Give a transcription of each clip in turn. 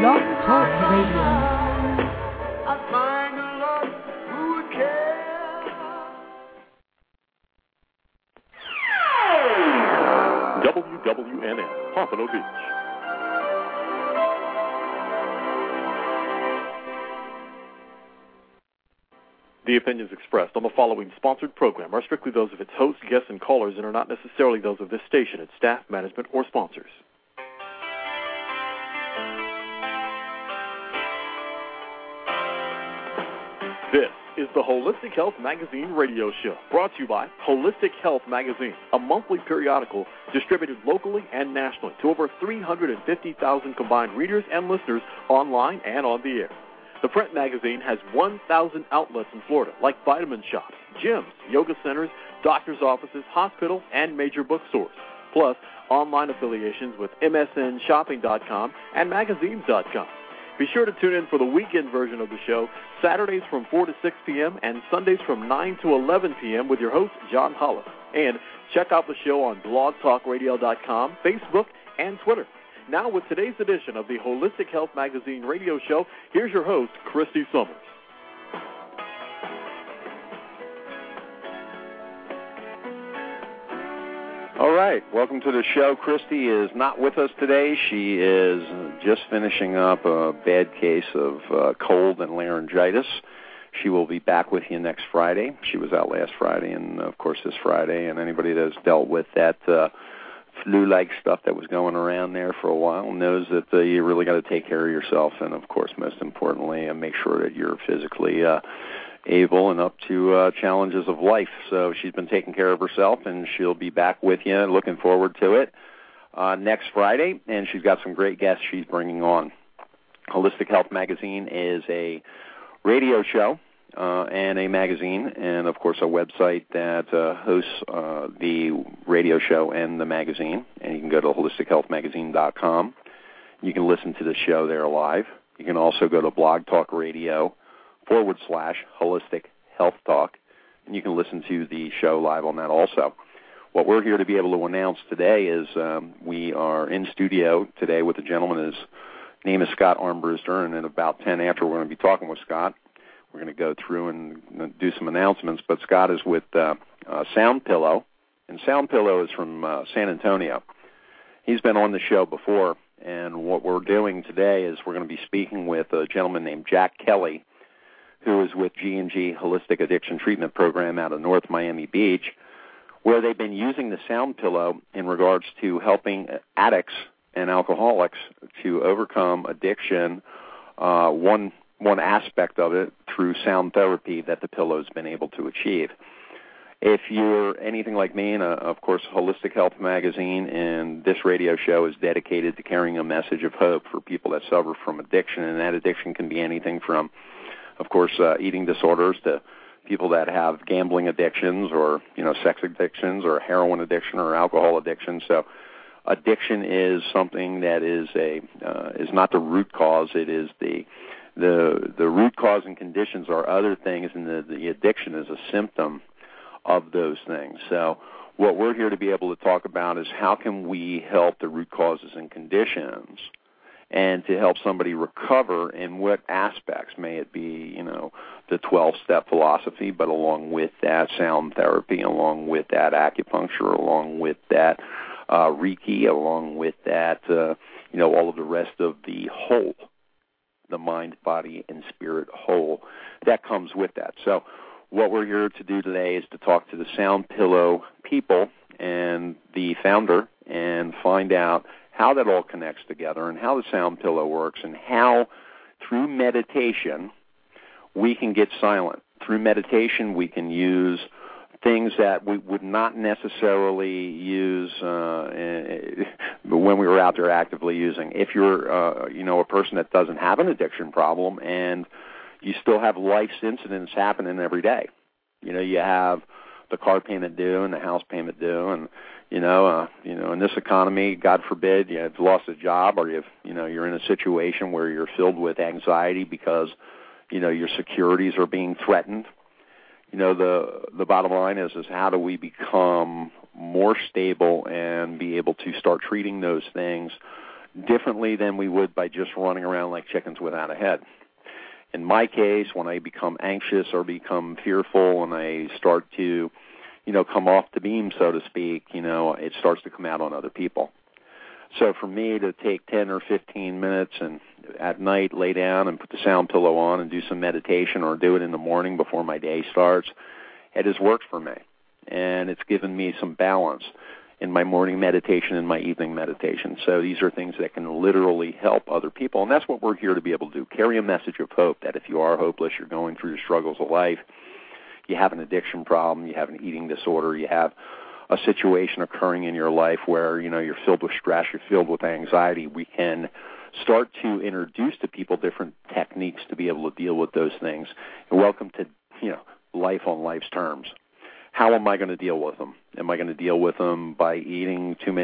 Blog Talk Radio. WWNN, Pompano Beach. The opinions expressed on the following sponsored program are strictly those of its hosts, guests, and callers and are not necessarily those of this station, its staff, management, or sponsors. This is the Holistic Health Magazine radio show, brought to you by Holistic Health Magazine, a monthly periodical distributed locally and nationally to over 350,000 combined readers and listeners online and on the air. The print magazine has 1,000 outlets in Florida, like vitamin shops, gyms, yoga centers, doctor's offices, hospitals, and major bookstores, plus online affiliations with MSNshopping.com and magazines.com. Be sure to tune in for the weekend version of the show, Saturdays from 4 to 6 p.m. and Sundays from 9 to 11 p.m. with your host, John Hollis. And check out the show on blogtalkradio.com, Facebook, and Twitter. Now with today's edition of the Holistic Health Magazine radio show, here's your host, Christy Summers. All right, welcome to the show. Christy is not with us today. She is just finishing up a bad case of cold and laryngitis. She will be back with you next Friday. She was out last Friday and, of course, this Friday. And anybody that's dealt with that flu-like stuff that was going around there for a while knows that you really got to take care of yourself. And, of course, most importantly, make sure that you're physically able and up to challenges of life. So she's been taking care of herself, and she'll be back with you. Looking forward to it next Friday, and she's got some great guests she's bringing on. Holistic Health Magazine is a radio show and a magazine, and, of course, a website that hosts the radio show and the magazine. And you can go to holistichealthmagazine.com. You can listen to the show there live. You can also go to Blog Talk Radio /Holistic Health Talk, and you can listen to the show live on that also. What we're here to be able to announce today is we are in studio today with a gentleman. His name is Scott Armbruster, and in about 10 after, we're going to be talking with Scott. We're going to go through and do some announcements, but Scott is with Sound Pillow, and Sound Pillow is from San Antonio. He's been on the show before, and what we're doing today is we're going to be speaking with a gentleman named Jack Kelly, who is with G&G Holistic Addiction Treatment Program out of North Miami Beach, where they've been using the Sound Pillow in regards to helping addicts and alcoholics to overcome addiction, one aspect of it through sound therapy that the pillow's been able to achieve. If you're anything like me, and of course Holistic Health Magazine and this radio show is dedicated to carrying a message of hope for people that suffer from addiction, and that addiction can be anything from, of course, eating disorders to people that have gambling addictions or, sex addictions or heroin addiction or alcohol addiction. So addiction is something that is not the root cause. It is the root cause and conditions are other things, and the addiction is a symptom of those things. So what we're here to be able to talk about is how can we help the root causes and conditions, and to help somebody recover in what aspects. May it be, the 12-step philosophy, but along with that sound therapy, along with that acupuncture, along with that Reiki, along with that, all of the rest of the whole, the mind, body, and spirit whole that comes with that. So what we're here to do today is to talk to the Sound Pillow people and the founder and find out how that all connects together and how the Sound Pillow works and how, through meditation, we can get silent. Through meditation, we can use things that we would not necessarily use when we were out there actively using. If you're, a person that doesn't have an addiction problem and you still have life's incidents happening every day. You have the car payment due and the house payment due, and in this economy, God forbid, you've lost a job, or you're in a situation where you're filled with anxiety because your securities are being threatened. The bottom line is how do we become more stable and be able to start treating those things differently than we would by just running around like chickens without a head. In my case, when I become anxious or become fearful and I start to, come off the beam, so to speak, it starts to come out on other people. So for me to take 10 or 15 minutes and at night lay down and put the sound pillow on and do some meditation, or do it in the morning before my day starts, it has worked for me. And it's given me some balance in my morning meditation and my evening meditation. So these are things that can literally help other people. And that's what we're here to be able to do. Carry a message of hope that if you are hopeless, you're going through the struggles of life, you have an addiction problem, you have an eating disorder, you have a situation occurring in your life where, you're filled with stress, you're filled with anxiety, we can start to introduce to people different techniques to be able to deal with those things. And welcome to, life on life's terms. How am I going to deal with them? Am I going to deal with them by eating too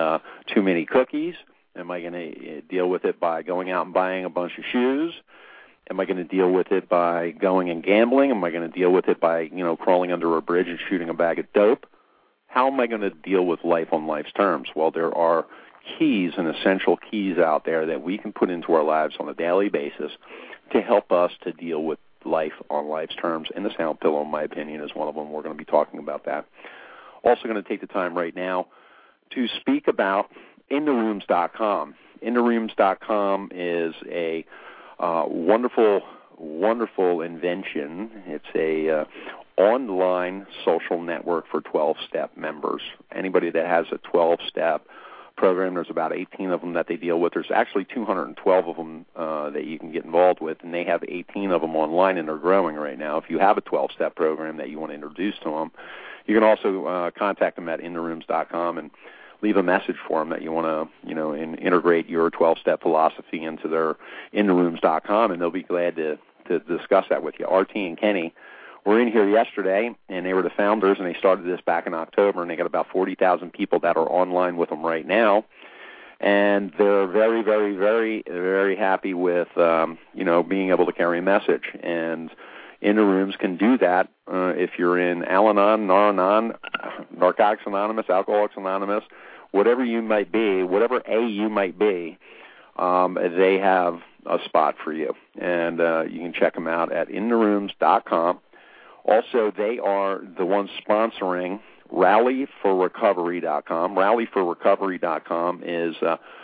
many cookies? Am I going to deal with it by going out and buying a bunch of shoes? Am I going to deal with it by going and gambling? Am I going to deal with it by, crawling under a bridge and shooting a bag of dope? How am I going to deal with life on life's terms? Well, there are keys and essential keys out there that we can put into our lives on a daily basis to help us to deal with life on life's terms, and the sound pillow, in my opinion, is one of them. We're going to be talking about that. Also going to take the time right now to speak about InTheRooms.com. InTheRooms.com is a wonderful, wonderful invention. It's a online social network for 12-step members. Anybody that has a 12-step program, there's about 18 of them that they deal with. There's actually 212 of them that you can get involved with, and they have 18 of them online, and they're growing right now. If you have a 12-step program that you want to introduce to them, you can also contact them at intherooms.com and leave a message for them that you want to, integrate your 12-step philosophy into their intherooms.com, and they'll be glad to discuss that with you. RT and Kenny were in here yesterday, and they were the founders, and they started this back in October, and they got about 40,000 people that are online with them right now. And they're very, very, very, very happy with, being able to carry a message. And In the Rooms can do that if you're in Al-Anon, Nar-Anon, Narcotics Anonymous, Alcoholics Anonymous, whatever you might be, whatever A you might be, they have a spot for you. And you can check them out at intherooms.com. Also, they are the ones sponsoring rallyforrecovery.com. Rallyforrecovery.com is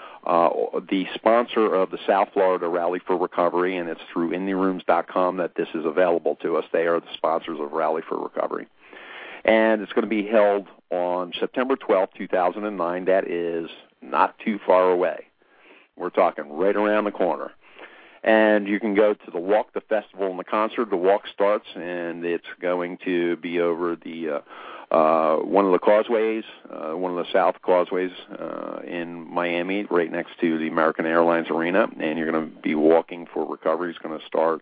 the sponsor of the South Florida Rally for Recovery, and it's through intherooms.com that this is available to us. They are the sponsors of Rally for Recovery. And it's going to be held on September 12th, 2009. That is not too far away. We're talking right around the corner. And you can go to the walk, the festival, and the concert. The walk starts, and it's going to be over the one of the causeways, one of the south causeways in Miami, right next to the American Airlines Arena. And you're going to be walking for recovery. It's going to start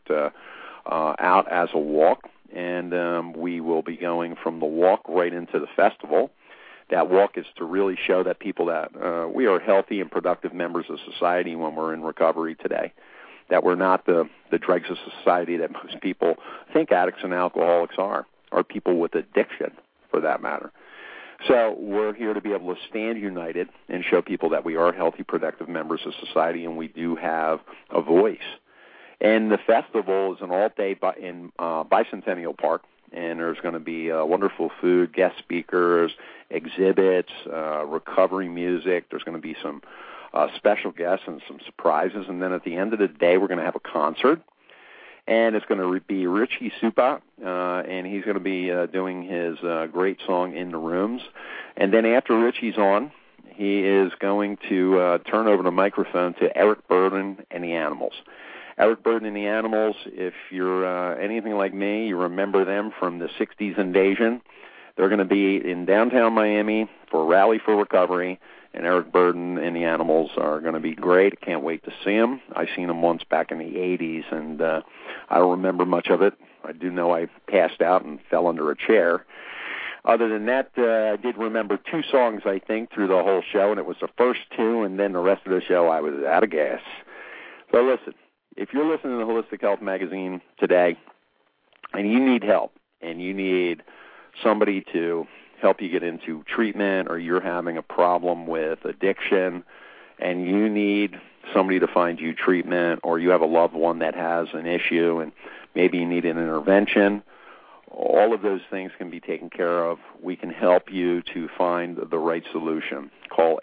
out as a walk, and we will be going from the walk right into the festival. That walk is to really show that people that we are healthy and productive members of society when we're in recovery today, that we're not the dregs of society that most people think addicts and alcoholics are, or people with addiction, for that matter. So we're here to be able to stand united and show people that we are healthy, productive members of society, and we do have a voice. And the festival is an all-day in Bicentennial Park, and there's going to be wonderful food, guest speakers, exhibits, recovery music. There's going to be some special guests and some surprises. And then at the end of the day, we're going to have a concert. And it's going to be Richie Supa, and he's going to be doing his great song, In the Rooms. And then after Richie's on, he is going to turn over the microphone to Eric Burden and the Animals. Eric Burden and the Animals, if you're anything like me, you remember them from the 60s invasion. They're going to be in downtown Miami for Rally for Recovery, and Eric Burden and the Animals are going to be great. I can't wait to see them. I seen them once back in the 80s, and I don't remember much of it. I do know I passed out and fell under a chair. Other than that, I did remember 2 songs, I think, through the whole show, and it was the first 2, and then the rest of the show I was out of gas. So listen, if you're listening to Holistic Health Magazine today and you need help and you need somebody to help you get into treatment, or you're having a problem with addiction and you need somebody to find you treatment, or you have a loved one that has an issue and maybe you need an intervention, all of those things can be taken care of. We can help you to find the right solution. Call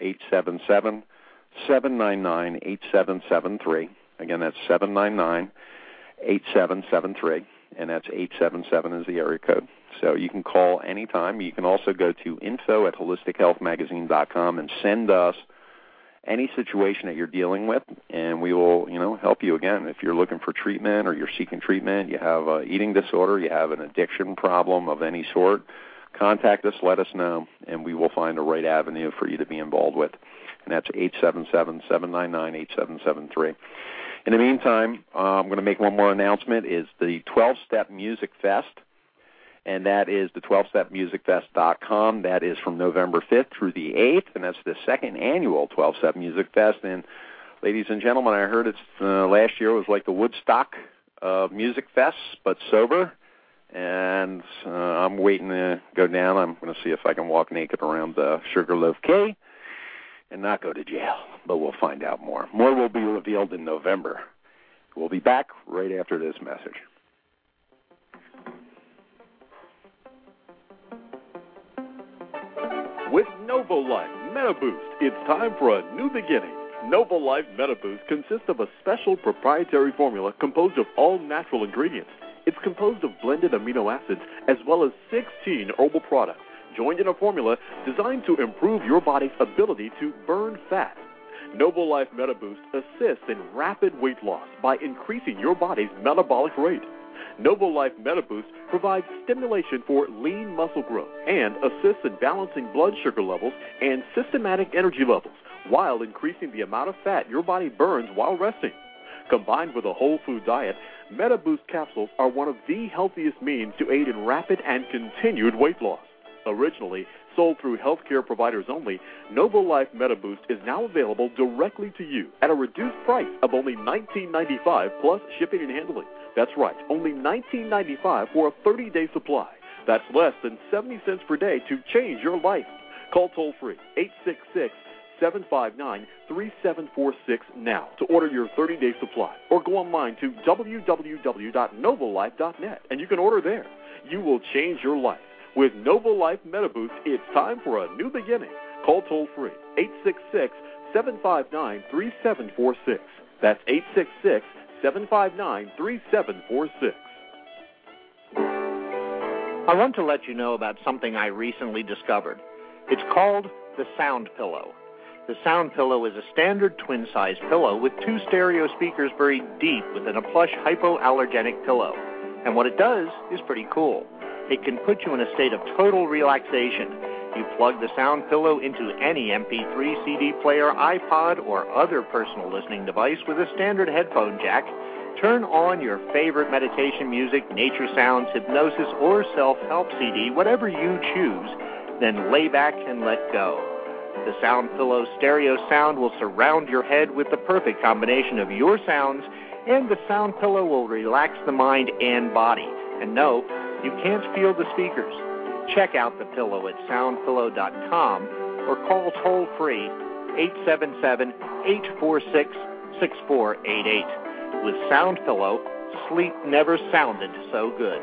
877-799-8773. Again, that's 799-8773, and that's 877 is the area code. So you can call anytime. You can also go to info@holistichealthmagazine.com and send us any situation that you're dealing with, and we will, help you. Again, if you're looking for treatment or you're seeking treatment, you have an eating disorder, you have an addiction problem of any sort, contact us, let us know, and we will find the right avenue for you to be involved with. And that's 877-799-8773. In the meantime, I'm going to make one more announcement, is the 12-Step Music Fest, and that is the 12stepmusicfest.com. That is from November 5th through the 8th, and that's the second annual 12-Step Music Fest. And ladies and gentlemen, I heard it's last year was like the Woodstock of music fests, but sober. And I'm waiting to go down. I'm going to see if I can walk naked around Sugarloaf Cay and not go to jail, but we'll find out more. More will be revealed in November. We'll be back right after this message. With NovoLife MetaBoost, it's time for a new beginning. NovoLife MetaBoost consists of a special proprietary formula composed of all natural ingredients. It's composed of blended amino acids as well as 16 herbal products, joined in a formula designed to improve your body's ability to burn fat. NovoLife MetaBoost assists in rapid weight loss by increasing your body's metabolic rate. NovoLife MetaBoost provides stimulation for lean muscle growth and assists in balancing blood sugar levels and systematic energy levels while increasing the amount of fat your body burns while resting. Combined with a whole food diet, MetaBoost capsules are one of the healthiest means to aid in rapid and continued weight loss. Originally sold through healthcare providers only, NovoLife MetaBoost is now available directly to you at a reduced price of only $19.95 plus shipping and handling. That's right, only $19.95 for a 30-day supply. That's less than 70 cents per day to change your life. Call toll-free 866-759-3746 now to order your 30-day supply, or go online to www.novolife.net and you can order there. You will change your life. With NovoLife MetaBoost, it's time for a new beginning. Call toll-free 866-759-3746. That's 866-759-3746. I want to let you know about something I recently discovered. It's called the Sound Pillow. The Sound Pillow is a standard twin-size pillow with 2 stereo speakers buried deep within a plush hypoallergenic pillow. And what it does is pretty cool. It can put you in a state of total relaxation. You plug the Sound Pillow into any MP3, CD player, iPod, or other personal listening device with a standard headphone jack. Turn on your favorite meditation music, nature sounds, hypnosis, or self-help CD, whatever you choose. Then lay back and let go. The Sound Pillow stereo sound will surround your head with the perfect combination of your sounds, and the Sound Pillow will relax the mind and body. And no, you can't feel the speakers. Check out the pillow at soundpillow.com or call toll-free 877-846-6488. With Sound Pillow, sleep never sounded so good.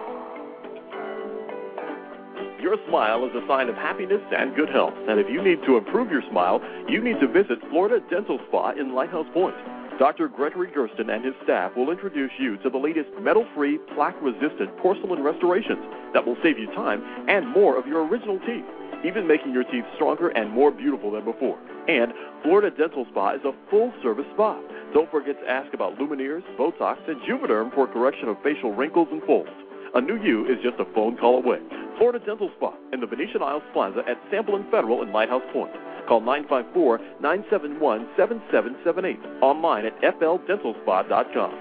Your smile is a sign of happiness and good health, and if you need to improve your smile, you need to visit Florida Dental Spa in Lighthouse Point. Dr. Gregory Gersten and his staff will introduce you to the latest metal-free, plaque-resistant porcelain restorations that will save you time and more of your original teeth, even making your teeth stronger and more beautiful than before. And Florida Dental Spa is a full-service spa. Don't forget to ask about Lumineers, Botox, and Juvederm for correction of facial wrinkles and folds. A new you is just a phone call away. Florida Dental Spa in the Venetian Isles Plaza at Sample and Federal in Lighthouse Point. Call 954-971-7778. Online at fldentalspa.com.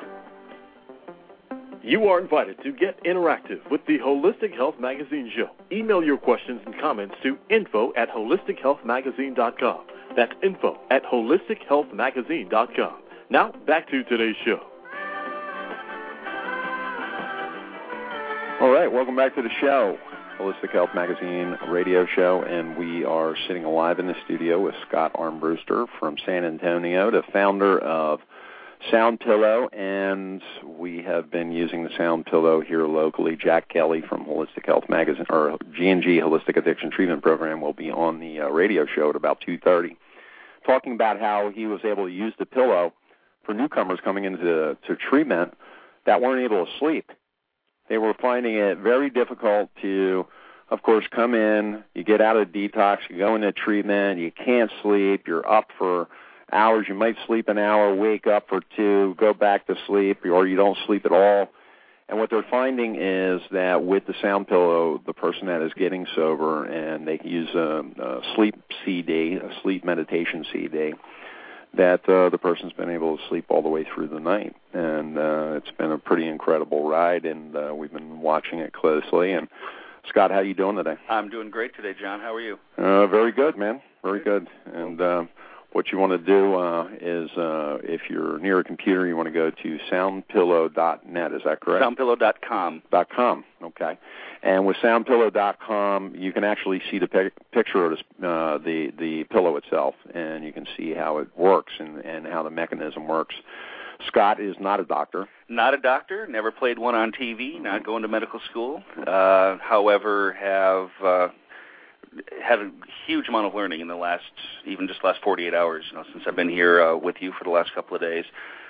You are invited to get interactive with the Holistic Health Magazine show. Email your questions and comments to info@holistichealthmagazine.com. That's info@holistichealthmagazine.com. Now, back to today's show. All right, welcome back to the show. Holistic Health Magazine radio show, and we are sitting live in the studio with Scott Armbruster from San Antonio, the founder of Sound Pillow, and we have been using the Sound Pillow here locally. Jack Kelly from Holistic Health Magazine, or G&G Holistic Addiction Treatment Program, will be on the radio show at about 2:30, talking about how he was able to use the pillow for newcomers coming into treatment that weren't able to sleep. They were finding it very difficult to, of course, come in, you get out of detox, you go into treatment, you can't sleep, you're up for hours, you might sleep an hour, wake up for 2, go back to sleep, or you don't sleep at all. And what they're finding is that with the Sound Pillow, the person that is getting sober, and they use a sleep CD, a sleep meditation CD, that the person's been able to sleep all the way through the night. And it's been a pretty incredible ride, and we've been watching it closely. And Scott, how you doing today? I'm doing great today, John. How are you? Very good, man. Very good. And what you want to do is, if you're near a computer, you want to go to soundpillow.net. Is that correct? Soundpillow.com. .com. Okay. And with soundpillow.com, you can actually see the picture of the pillow itself, and you can see how it works and how the mechanism works. Scott is not a doctor. Not a doctor. Never played one on TV. Not going to medical school. However, have had a huge amount of learning in the last 48 hours. Since I've been here with you for the last couple of days.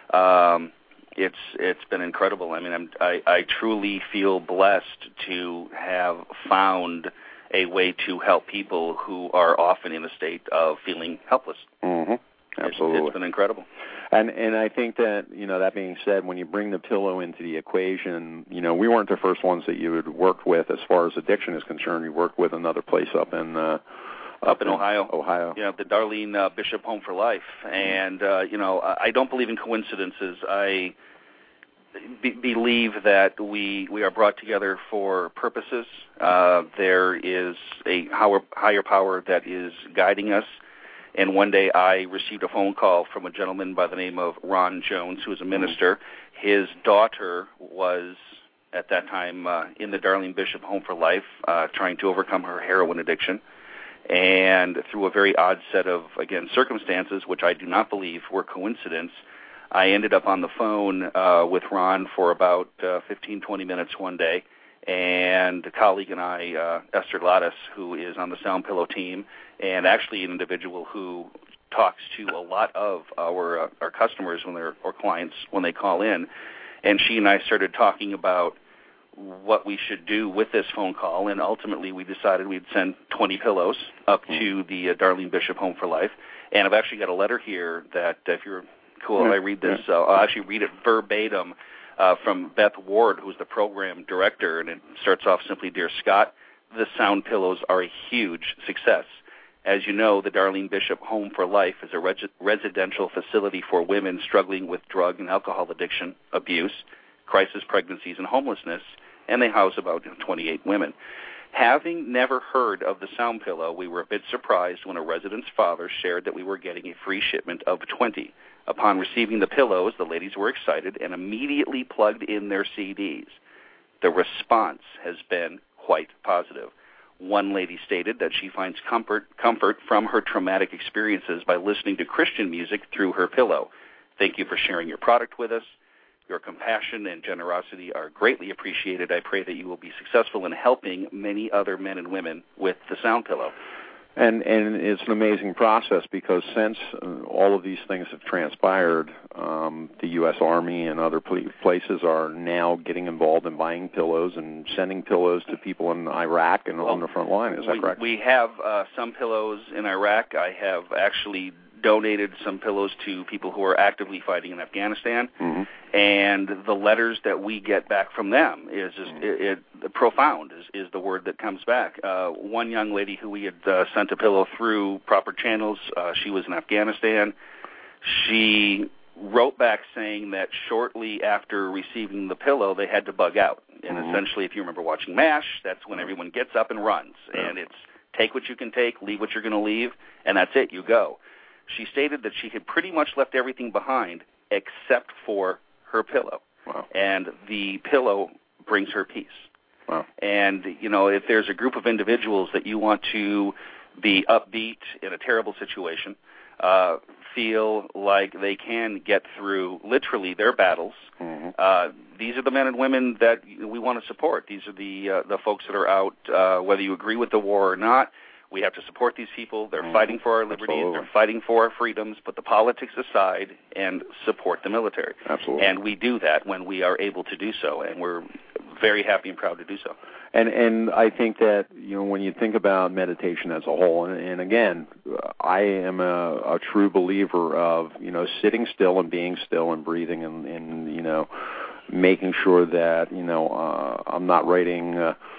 It's been incredible. I mean, I truly feel blessed to have found a way to help people who are often in a state of feeling helpless. Mm-hmm. Absolutely. It's been incredible. And I think that, that being said, when you bring the pillow into the equation, we weren't the first ones that you had worked with as far as addiction is concerned. You worked with another place up in Ohio. Ohio. Yeah, the Darlene Bishop Home for Life. And, I don't believe in coincidences. I believe that we are brought together for purposes. There is a higher power that is guiding us. And one day I received a phone call from a gentleman by the name of Ron Jones, who is a minister. His daughter was, at that time, in the Darlene Bishop Home for Life, trying to overcome her heroin addiction. And through a very odd set of, again, circumstances, which I do not believe were coincidence, I ended up on the phone with Ron for about 15, 20 minutes one day. And a colleague and I, Esther Lattis, who is on the Sound Pillow team, and actually an individual who talks to a lot of our customers or clients when they call in, and she and I started talking about what we should do with this phone call, and ultimately we decided we'd send 20 pillows up to the Darlene Bishop Home for Life. And I've actually got a letter here that, if you're cool, if I read this, I'll actually read it verbatim. From Beth Ward, who's the program director, and it starts off simply, "Dear Scott, the Sound Pillows are a huge success. As you know, the Darlene Bishop Home for Life is a residential facility for women struggling with drug and alcohol addiction, abuse, crisis pregnancies, and homelessness, and they house about 28 women. Having never heard of the Sound Pillow, we were a bit surprised when a resident's father shared that we were getting a free shipment of 20. Upon receiving the pillows, the ladies were excited and immediately plugged in their CDs. The response has been quite positive. One lady stated that she finds comfort from her traumatic experiences by listening to Christian music through her pillow. Thank you for sharing your product with us. Your compassion and generosity are greatly appreciated. I pray that you will be successful in helping many other men and women with the Sound Pillow." And it's an amazing process because since all of these things have transpired, the U.S. Army and other places are now getting involved in buying pillows and sending pillows to people in Iraq and on the front line. Is that correct? We have some pillows in Iraq. I have actually donated some pillows to people who are actively fighting in Afghanistan. Mm-hmm. And the letters that we get back from them is just profound is the word that comes back. One young lady who we had sent a pillow through proper channels, she was in Afghanistan. She wrote back saying that shortly after receiving the pillow, they had to bug out. And essentially, if you remember watching MASH, that's when everyone gets up and runs. And it's take what you can take, leave what you're going to leave, and that's it, you go. She stated that she had pretty much left everything behind except for her pillow. Wow. And the pillow brings her peace. Wow. And, if there's a group of individuals that you want to be upbeat in a terrible situation, feel like they can get through literally their battles, these are the men and women that we want to support. These are the folks that are out, whether you agree with the war or not. We have to support these people. They're fighting for our liberties. Absolutely. They're fighting for our freedoms. Put the politics aside and support the military. Absolutely. And we do that when we are able to do so, and we're very happy and proud to do so. And I think that, when you think about meditation as a whole, and again, I am a true believer of, sitting still and being still and breathing and making sure that, I'm not writing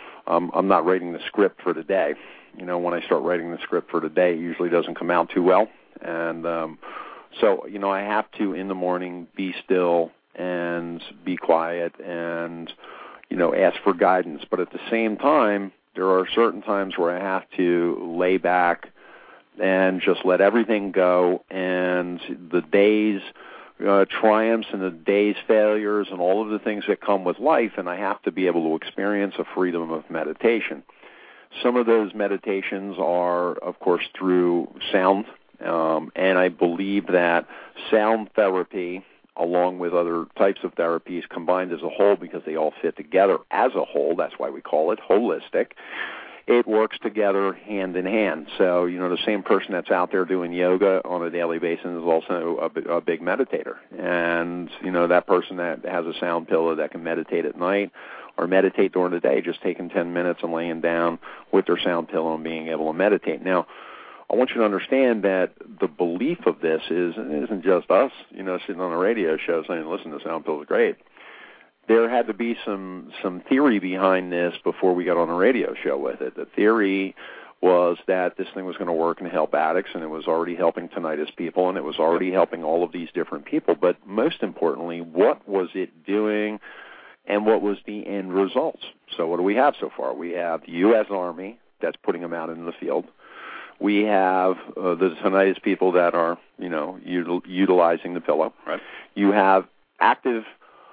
the script for the day. When I start writing the script for the day, it usually doesn't come out too well. And so, I have to, in the morning, be still and be quiet and, ask for guidance. But at the same time, there are certain times where I have to lay back and just let everything go, and the day's triumphs and the day's failures and all of the things that come with life, and I have to be able to experience a freedom of meditation. Some of those meditations are, of course, through sound, and I believe that sound therapy, along with other types of therapies combined as a whole, because they all fit together as a whole, that's why we call it holistic, it works together hand in hand. So, the same person that's out there doing yoga on a daily basis is also a big meditator. And, that person that has a sound pillow that can meditate at night or meditate during the day, just taking 10 minutes and laying down with their sound pillow and being able to meditate. Now, I want you to understand that the belief of this isn't just us, sitting on a radio show saying, listen, the sound pillow is great. There had to be some theory behind this before we got on a radio show with it. The theory was that this thing was going to work and help addicts, and it was already helping tinnitus people, and it was already helping all of these different people. But most importantly, what was it doing, and what was the end results? So what do we have so far? We have the U.S. Army that's putting them out in the field. We have the tinnitus people that are, utilizing the pillow. Right. You have active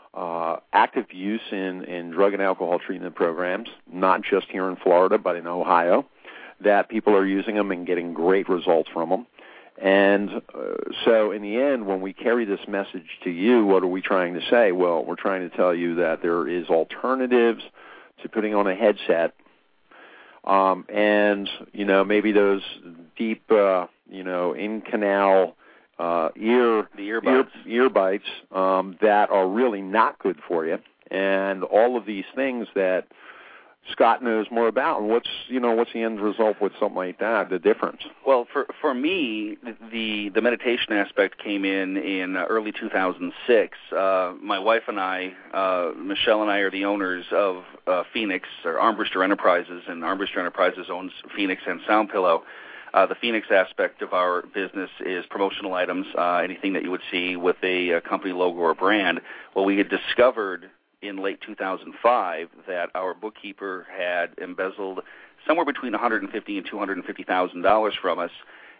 use in drug and alcohol treatment programs, not just here in Florida, but in Ohio, that people are using them and getting great results from them. And so in the end, when we carry this message to you, what are we trying to say? Well, we're trying to tell you that there is alternatives to putting on a headset, and, maybe those deep, in-canal earbuds that are really not good for you, and all of these things that Scott knows more about. And what's the end result with something like that, the difference? Well, for me, the meditation aspect came in early 2006. My wife and I, Michelle and I, are the owners of Phoenix, or Armbruster Enterprises, and Armbruster Enterprises owns Phoenix and Sound Pillow. The Phoenix aspect of our business is promotional items, anything that you would see with a company logo or brand. Well, we had discovered in late 2005 that our bookkeeper had embezzled somewhere between $150,000 and $250,000 from us,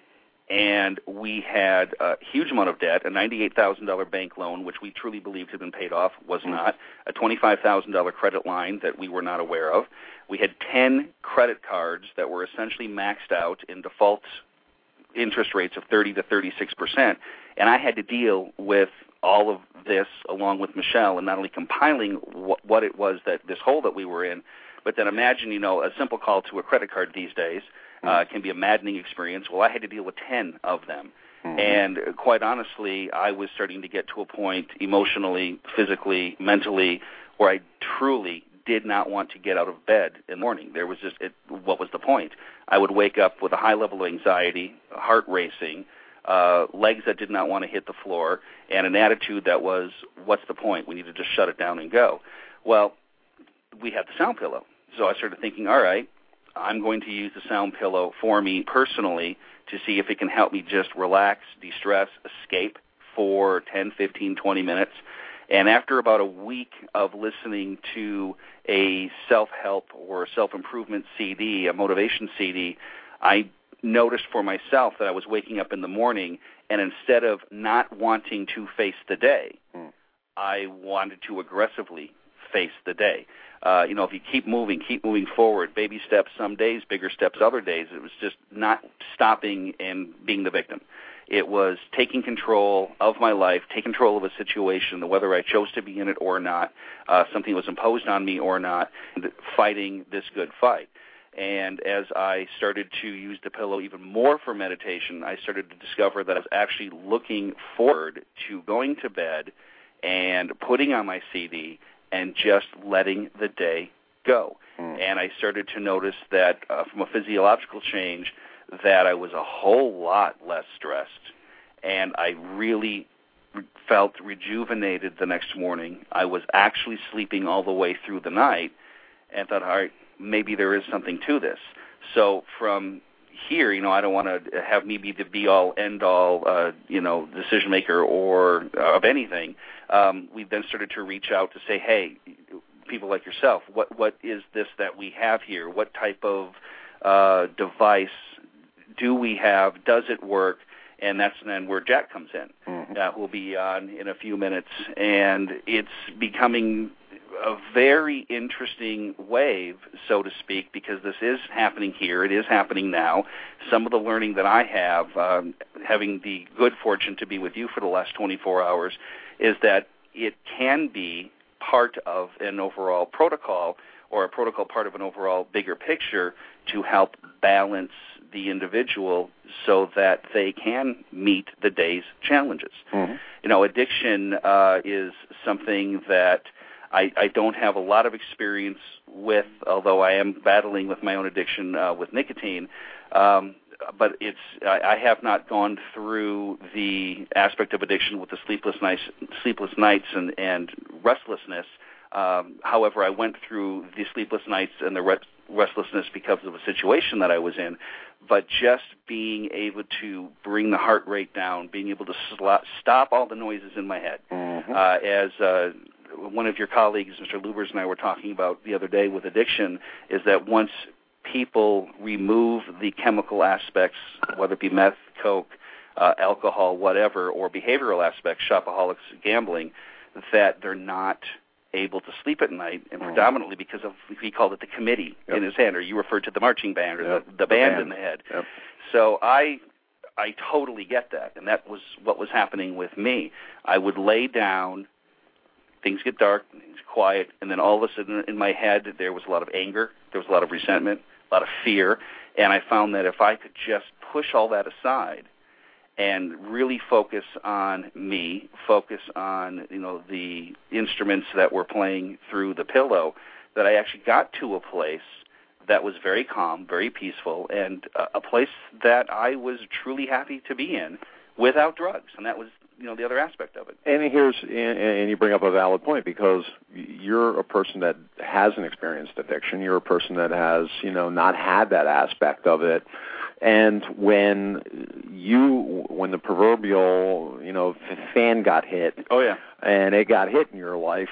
and we had a huge amount of debt, a $98,000 bank loan, which we truly believed had been paid off, was not, a $25,000 credit line that we were not aware of. We had 10 credit cards that were essentially maxed out in default interest rates of 30 to 36%, and I had to deal with all of this along with Michelle, and not only compiling what it was, that this hole that we were in, but then imagine, a simple call to a credit card these days can be a maddening experience. Well, I had to deal with 10 of them. And quite honestly, I was starting to get to a point emotionally, physically, mentally, where I truly did not want to get out of bed in the morning. There was just, what was the point? I would wake up with a high level of anxiety, heart racing, legs that did not want to hit the floor, and an attitude that was, what's the point? We need to just shut it down and go. Well, we have the Sound Pillow. So I started thinking, all right, I'm going to use the Sound Pillow for me personally to see if it can help me just relax, de-stress, escape for 10, 15, 20 minutes. And after about a week of listening to a self-help or self-improvement CD, a motivation CD, I noticed for myself that I was waking up in the morning, and instead of not wanting to face the day, I wanted to aggressively face the day. If you keep moving forward, baby steps some days, bigger steps other days. It was just not stopping and being the victim. It was taking control of my life, taking control of a situation, whether I chose to be in it or not, something was imposed on me or not, fighting this good fight. And as I started to use the pillow even more for meditation, I started to discover that I was actually looking forward to going to bed and putting on my CD and just letting the day go. And I started to notice that from a physiological change, that I was a whole lot less stressed, and I really felt rejuvenated the next morning. I was actually sleeping all the way through the night, and thought, all right, maybe there is something to this. So from here, I don't want to have me be the be-all, end-all, decision-maker or of anything. We then started to reach out to say, hey, people like yourself, what is this that we have here? What type of device do we have? Does it work? And that's then where Jack comes in. Who will be on in a few minutes. And it's becoming a very interesting wave, so to speak, because this is happening here. It is happening now. Some of the learning that I have, having the good fortune to be with you for the last 24 hours, is that it can be part of an overall protocol, or a protocol part of an overall bigger picture to help balance the individual so that they can meet the day's challenges. Addiction is something that I don't have a lot of experience with, although I am battling with my own addiction with nicotine. But I have not gone through the aspect of addiction with the sleepless nights and restlessness. However, I went through the sleepless nights and the restlessness because of a situation that I was in. But just being able to bring the heart rate down, being able to stop all the noises in my head. As one of your colleagues, Mr. Lubers, and I were talking about the other day with addiction, is that once people remove the chemical aspects, whether it be meth, coke, alcohol, whatever, or behavioral aspects, shopaholics, gambling, that they're not able to sleep at night, and predominantly because of, he called it the committee in his hand, or you referred to the marching band, or the band in the head. So I totally get that, and that was what was happening with me. I would lay down, things get dark, things quiet, and then all of a sudden in my head there was a lot of anger, there was a lot of resentment, a lot of fear, and I found that if I could just push all that aside and really focus on me, focus on the instruments that were playing through the pillow, that I actually got to a place that was very calm, very peaceful, and a place that I was truly happy to be in without drugs, and that was the other aspect of it. And you bring up a valid point, because you're a person that hasn't experienced addiction. You're a person that has, not had that aspect of it. And when the proverbial, fan got hit, and it got hit in your life,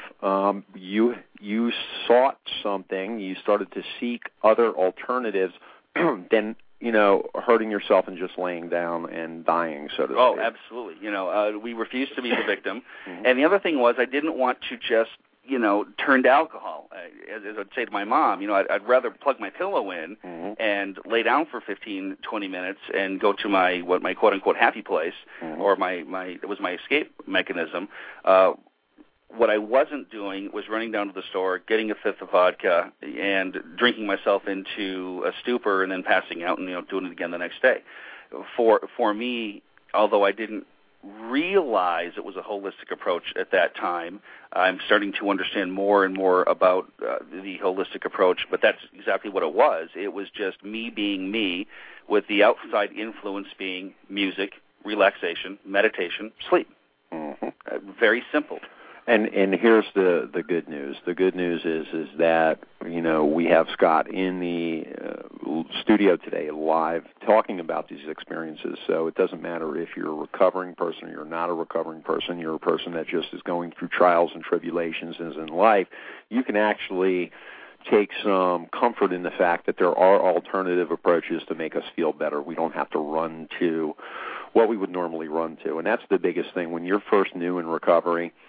you sought something. You started to seek other alternatives than hurting yourself and just laying down and dying, so to speak. Oh, absolutely. We refused to be the victim. And the other thing was, I didn't want to just, turn to alcohol. As I'd say to my mom, I'd rather plug my pillow in and lay down for 15, 20 minutes and go to my quote-unquote happy place, or it was my escape mechanism. What I wasn't doing was running down to the store, getting a fifth of vodka, and drinking myself into a stupor and then passing out and doing it again the next day. For me, although I didn't realize it was a holistic approach at that time, I'm starting to understand more and more about the holistic approach, but that's exactly what it was. It was just me being me, with the outside influence being music, relaxation, meditation, sleep. Very simple. And here's the good news. The good news is that we have Scott in the studio today live talking about these experiences. So it doesn't matter if you're a recovering person or you're not a recovering person. You're a person that just is going through trials and tribulations in life. You can actually take some comfort in the fact that there are alternative approaches to make us feel better. We don't have to run to what we would normally run to, and that's the biggest thing. When you're first new in recovery,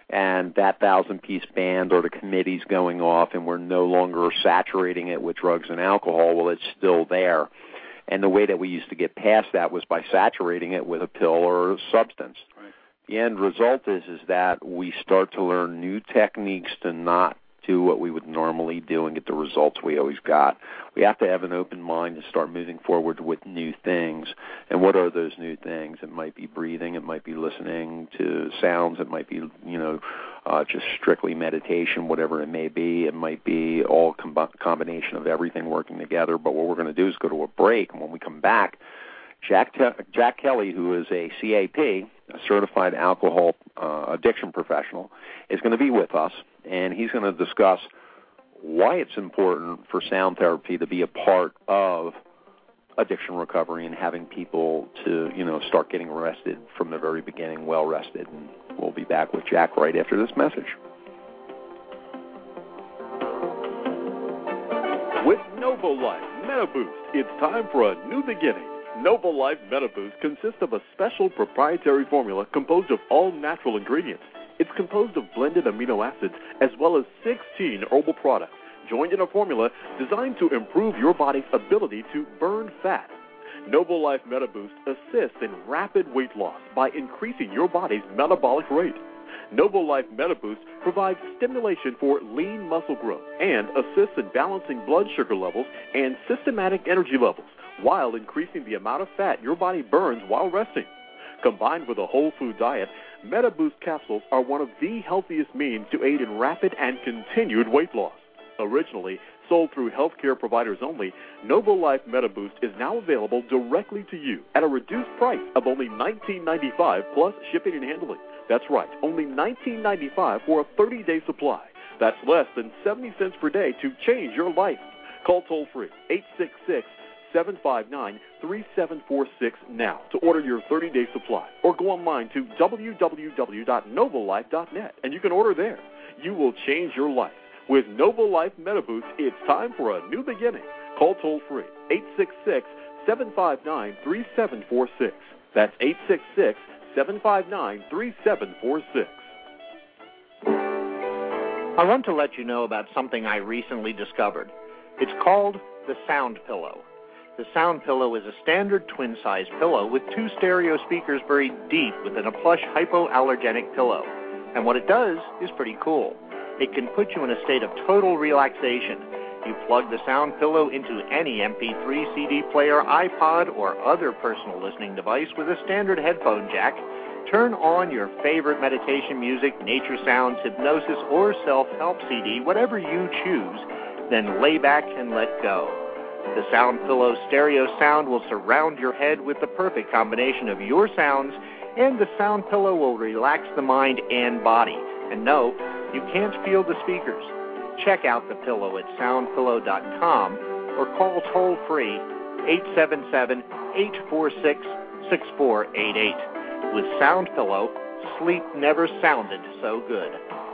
and that 1,000-piece band or the committee's going off and we're no longer saturating it with drugs and alcohol, well, it's still there. And the way that we used to get past that was by saturating it with a pill or a substance. Right. The end result is that we start to learn new techniques to not do what we would normally do and get the results we always got. We have to have an open mind to start moving forward with new things. And what are those new things? It might be breathing. It might be listening to sounds. It might be, just strictly meditation, whatever it may be. It might be all combination of everything working together. But what we're going to do is go to a break. And when we come back, Jack Kelly, who is a CAP, a certified alcohol addiction professional, is going to be with us, and he's going to discuss why it's important for sound therapy to be a part of addiction recovery and having people to, start getting rested from the very beginning, well rested. And we'll be back with Jack right after this message. With NovoLife MetaBoost, it's time for a new beginning. NovoLife MetaBoost consists of a special proprietary formula composed of all natural ingredients. It's composed of blended amino acids as well as 16 herbal products, joined in a formula designed to improve your body's ability to burn fat. NovoLife MetaBoost assists in rapid weight loss by increasing your body's metabolic rate. NovoLife MetaBoost provides stimulation for lean muscle growth and assists in balancing blood sugar levels and systematic energy levels while increasing the amount of fat your body burns while resting. Combined with a whole food diet, MetaBoost capsules are one of the healthiest means to aid in rapid and continued weight loss. Originally sold through healthcare providers only, NovoLife MetaBoost is now available directly to you at a reduced price of only $19.95 plus shipping and handling. That's right, only $19.95 for a 30-day supply. That's less than 70 cents per day to change your life. Call toll-free 866-759-3746 now to order your 30-day supply, or go online to www.novolife.net and you can order there. You will change your life. With NovoLife MetaBoost, it's time for a new beginning. Call toll-free 866-759-3746. That's 866-759-3746. I want to let you know about something I recently discovered. It's called the Sound Pillow. The Sound Pillow is a standard twin-size pillow with 2 stereo speakers buried deep within a plush hypoallergenic pillow. And what it does is pretty cool. It can put you in a state of total relaxation. You plug the Sound Pillow into any MP3, CD player, iPod, or other personal listening device with a standard headphone jack. Turn on your favorite meditation music, nature sounds, hypnosis, or self-help CD, whatever you choose, then lay back and let go. The Sound Pillow stereo sound will surround your head with the perfect combination of your sounds, and the Sound Pillow will relax the mind and body. And no, you can't feel the speakers. Check out the pillow at soundpillow.com or call toll-free 877-846-6488. With Sound Pillow, sleep never sounded so good.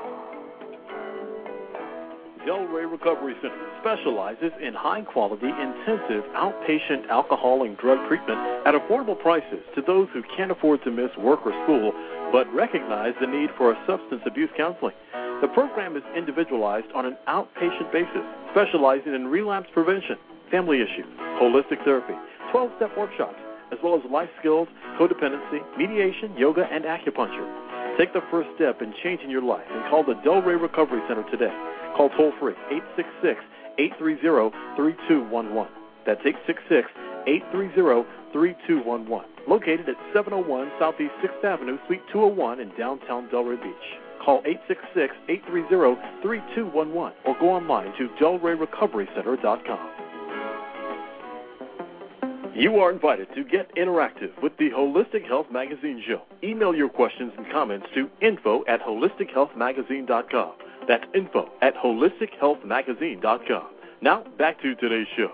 Delray Recovery Center specializes in high-quality, intensive outpatient alcohol and drug treatment at affordable prices to those who can't afford to miss work or school but recognize the need for substance abuse counseling. The program is individualized on an outpatient basis, specializing in relapse prevention, family issues, holistic therapy, 12-step workshops, as well as life skills, codependency, mediation, yoga, and acupuncture. Take the first step in changing your life and call the Delray Recovery Center today. Call toll-free 866-830-3211. That's 866-830-3211. Located at 701 Southeast 6th Avenue, Suite 201 in downtown Delray Beach. Call 866-830-3211 or go online to DelrayRecoveryCenter.com. You are invited to get interactive with the Holistic Health Magazine show. Email your questions and comments to info@holistichealthmagazine.com. That's info@holistichealthmagazine.com. Now, back to today's show.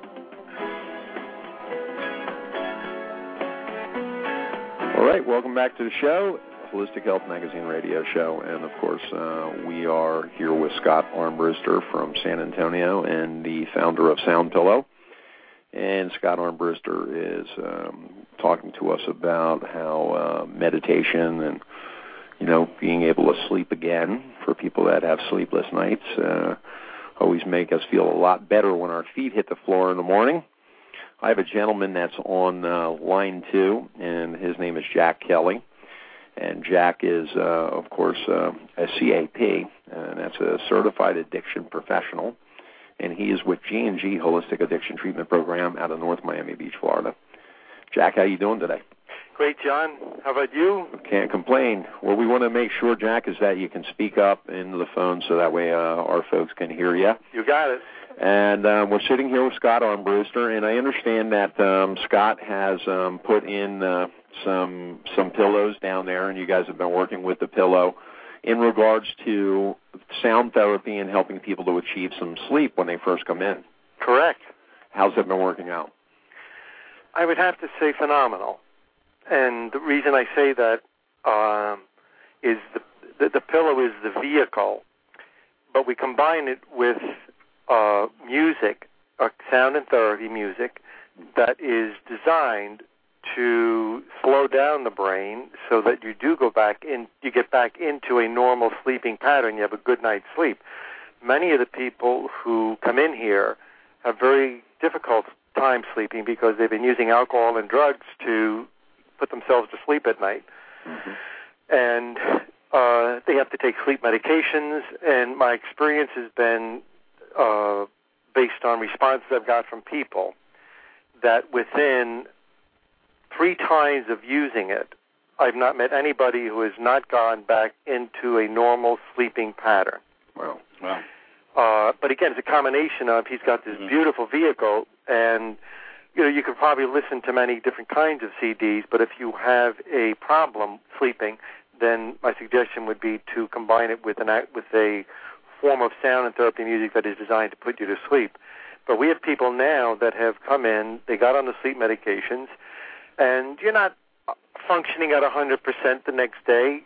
All right, welcome back to the show, Holistic Health Magazine radio show. And, of course, we are here with Scott Armbruster from San Antonio and the founder of Sound Pillow. And Scott Armbruster is talking to us about how meditation and, being able to sleep again for people that have sleepless nights. Always make us feel a lot better when our feet hit the floor in the morning. I have a gentleman that's on line 2, and his name is Jack Kelly. And Jack is, of course, a CAP, and that's a certified addiction professional. And he is with G&G Holistic Addiction Treatment Program out of North Miami Beach, Florida. Jack, how you doing today? Great, John. How about you? Can't complain. What we want to make sure, Jack, is that you can speak up into the phone so that way our folks can hear you. You got it. And we're sitting here with Scott Armbruster, and I understand that Scott has put in some pillows down there, and you guys have been working with the pillow in regards to sound therapy and helping people to achieve some sleep when they first come in. Correct. How's that been working out? I would have to say phenomenal. And the reason I say that is the pillow is the vehicle, but we combine it with music, sound and therapy music, that is designed to slow down the brain so that you do go back in, you get back into a normal sleeping pattern, you have a good night's sleep. Many of the people who come in here have very difficult time sleeping because they've been using alcohol and drugs to put themselves to sleep at night. Mm-hmm. And they have to take sleep medications, and my experience has been based on responses I've got from people that within 3 times of using it, I've not met anybody who has not gone back into a normal sleeping pattern. Wow. But again, it's a combination of he's got this beautiful vehicle, and you could probably listen to many different kinds of CDs, but if you have a problem sleeping, then my suggestion would be to combine it with a form of sound and therapy music that is designed to put you to sleep. But we have people now that have come in, they got on the sleep medications, and you're not functioning at 100% the next day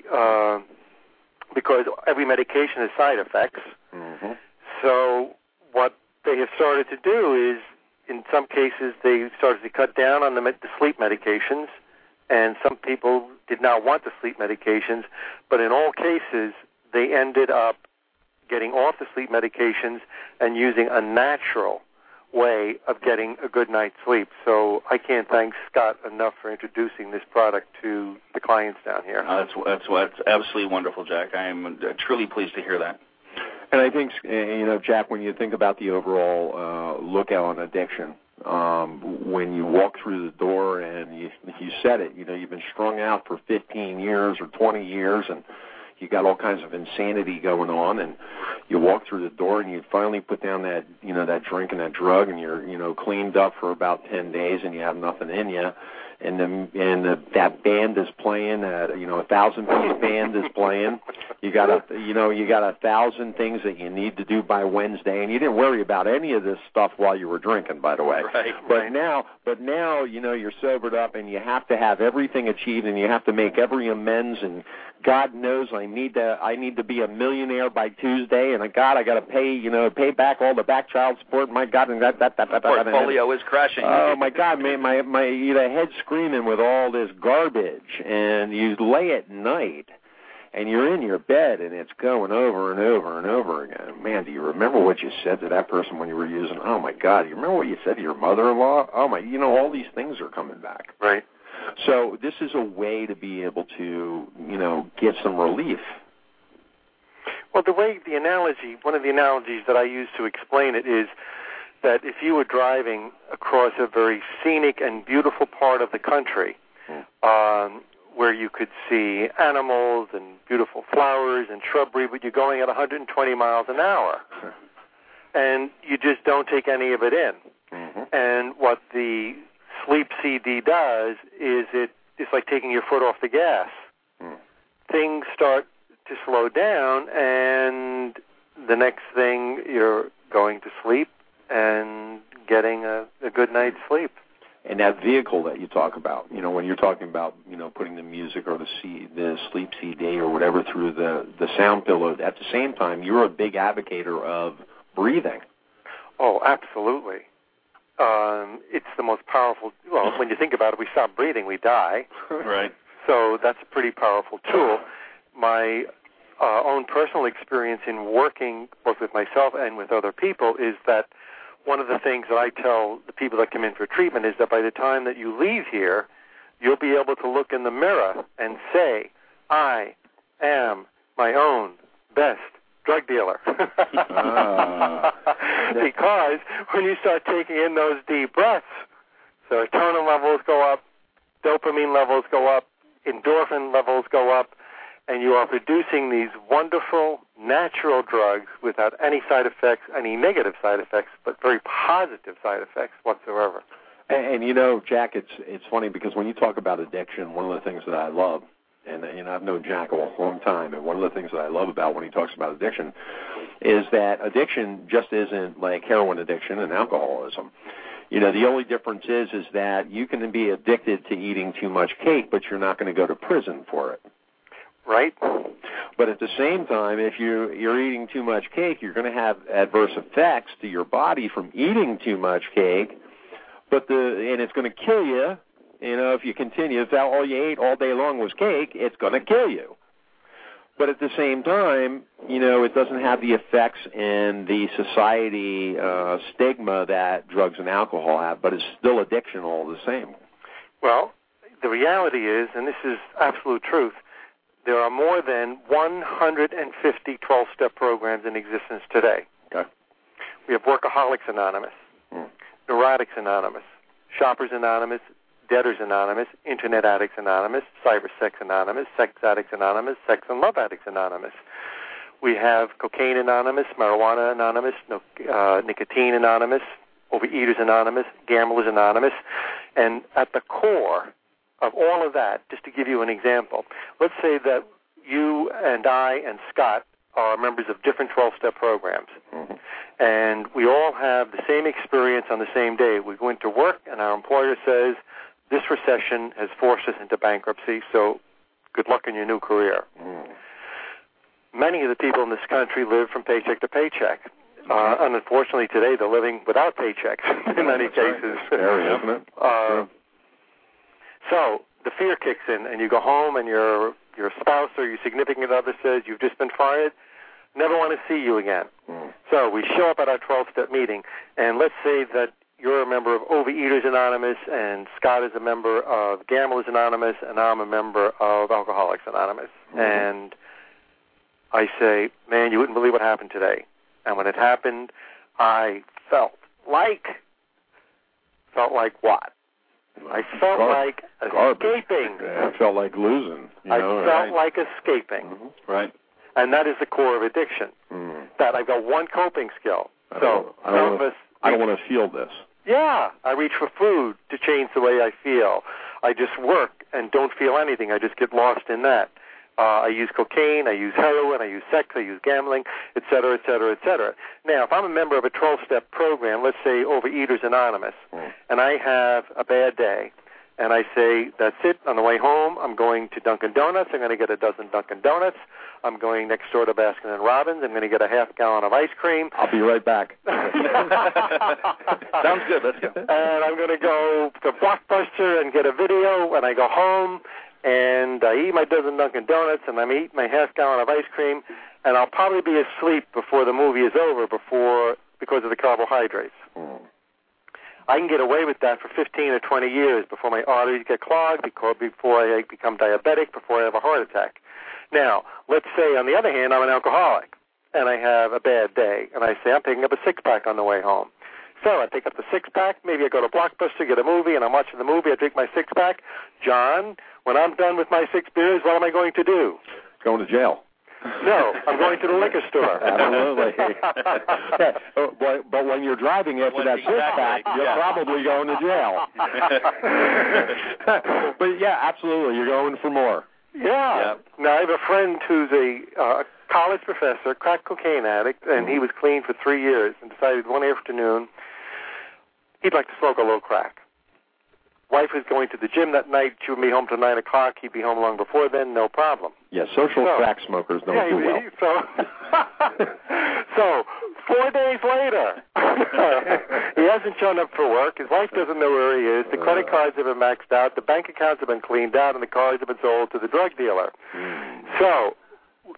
because every medication has side effects. Mm-hmm. So what they have started to do is, in some cases, they started to cut down on the sleep medications, and some people did not want the sleep medications, but in all cases, they ended up getting off the sleep medications and using a natural way of getting a good night's sleep. So I can't thank Scott enough for introducing this product to the clients down here. That's absolutely wonderful, Jack. I am truly pleased to hear that. And I think, Jack, when you think about the overall look on addiction, when you walk through the door and you said it, you've been strung out for 15 years or 20 years and you got all kinds of insanity going on, and you walk through the door and you finally put down that, that drink and that drug, and you're, cleaned up for about 10 days and you have nothing in you. And that band is playing, 1,000-piece band is playing. You got 1,000 things that you need to do by Wednesday, and you didn't worry about any of this stuff while you were drinking, by the way. Right. But now, you're sobered up, and you have to have everything achieved, and you have to make every amends. And God knows I need to be a millionaire by Tuesday, and God, I got to pay back all the back child support. My God, and that portfolio is crashing. Oh my God, man, my head's screaming with all this garbage, and you lay at night, and you're in your bed, and it's going over and over and over again. Man, do you remember what you said to that person when you were using? Oh my God, you remember what you said to your mother-in-law? Oh my, all these things are coming back. Right. So this is a way to be able to, get some relief. Well, one of the analogies that I use to explain it is that if you were driving across a very scenic and beautiful part of the country, where you could see animals and beautiful flowers and shrubbery, but you're going at 120 miles an hour, and you just don't take any of it in. Mm-hmm. And what the Sleep CD does is it's like taking your foot off the gas. Things start to slow down, and the next thing you're going to sleep and getting a good night's sleep. And that vehicle that you talk about, when you're talking about, putting the music or the sleep CD or whatever through the sound pillow, at the same time, you're a big advocate of breathing. Oh, absolutely. It's the most powerful. Well, when you think about it, we stop breathing, we die. Right. So that's a pretty powerful tool. my own personal experience in working both with myself and with other people is that one of the things that I tell the people that come in for treatment is that by the time that you leave here, you'll be able to look in the mirror and say, I am my own best drug dealer. Because when you start taking in those deep breaths, serotonin levels go up, dopamine levels go up, endorphin levels go up, and you are producing these wonderful, natural drugs without any side effects, any negative side effects, but very positive side effects whatsoever. And Jack, it's funny because when you talk about addiction, one of the things that I love, and I've known Jack a long time, and one of the things that I love about when he talks about addiction is that addiction just isn't like heroin addiction and alcoholism. The only difference is that you can be addicted to eating too much cake, but you're not going to go to prison for it. Right. But at the same time, if you're eating too much cake, you're going to have adverse effects to your body from eating too much cake, and it's going to kill you. If you continue, if all you ate all day long was cake, it's going to kill you. But at the same time, it doesn't have the effects and the society stigma that drugs and alcohol have, but it's still addiction all the same. Well, the reality is, and this is absolute truth, there are more than 150 12-step programs in existence today. Okay. We have Workaholics Anonymous, Neurotics Anonymous, Shoppers Anonymous, Debtors Anonymous, Internet Addicts Anonymous, Cyber Sex Anonymous, Sex Addicts Anonymous, Sex and Love Addicts Anonymous. We have Cocaine Anonymous, Marijuana Anonymous, Nicotine Anonymous, Overeaters Anonymous, Gamblers Anonymous, and at the core of all of that, just to give you an example, let's say that you and I and Scott are members of different 12-step programs, and we all have the same experience on the same day. We go into work, and our employer says, this recession has forced us into bankruptcy, so good luck in your new career. Many of the people in this country live from paycheck to paycheck. And unfortunately, today they're living without paychecks in many cases. Scary, isn't it? So the fear kicks in, and you go home, and your spouse or your significant other says, you've just been fired, never want to see you again. So we show up at our 12-step meeting, and let's say that you're a member of Overeaters Anonymous, and Scott is a member of Gamblers Anonymous, and I'm a member of Alcoholics Anonymous. And I say, man, you wouldn't believe what happened today. And when it happened, I felt like what? I felt like escaping. I felt like losing. I felt like escaping. Right. And that is the core of addiction. That I've got one coping skill. I don't want to feel this. Yeah. I reach for food to change the way I feel. I just work and don't feel anything. I just get lost in that. I use cocaine, I use heroin, I use sex, I use gambling, et cetera, et cetera, et cetera. Now, if I'm a member of a 12-step program, let's say Overeaters Anonymous, and I have a bad day, and I say, that's it, on the way home, I'm going to Dunkin' Donuts, I'm going to get a dozen Dunkin' Donuts, I'm going next door to Baskin & Robbins, I'm going to get a half gallon of ice cream. I'll be right back. Sounds good, let's go. And I'm going to go to Blockbuster and get a video, and I go home, and I eat my dozen Dunkin' Donuts, and I'm eating my half gallon of ice cream, and I'll probably be asleep before the movie is over because of the carbohydrates. I can get away with that for 15 or 20 years before my arteries get clogged, before I become diabetic, before I have a heart attack. Now, let's say, on the other hand, I'm an alcoholic, and I have a bad day, and I say I'm picking up a six-pack on the way home. So I pick up the six-pack, maybe I go to Blockbuster, get a movie, and I'm watching the movie, I drink my six-pack. John, when I'm done with my 6 beers, what am I going to do? Going to jail. No, I'm going to the liquor store. Absolutely. But when you're driving after that six-pack, you're probably going to jail. But, yeah, absolutely, you're going for more. Yeah. Now, I have a friend who's a college professor, crack cocaine addict, and he was clean for 3 years and decided one afternoon he'd like to smoke a little crack. Wife was going to the gym that night. She would be home till 9 o'clock. He'd be home long before then. No problem. Yeah, social crack smokers don't do well. So 4 days later, he hasn't shown up for work. His wife doesn't know where he is. The credit cards have been maxed out. The bank accounts have been cleaned out, and the cars have been sold to the drug dealer. So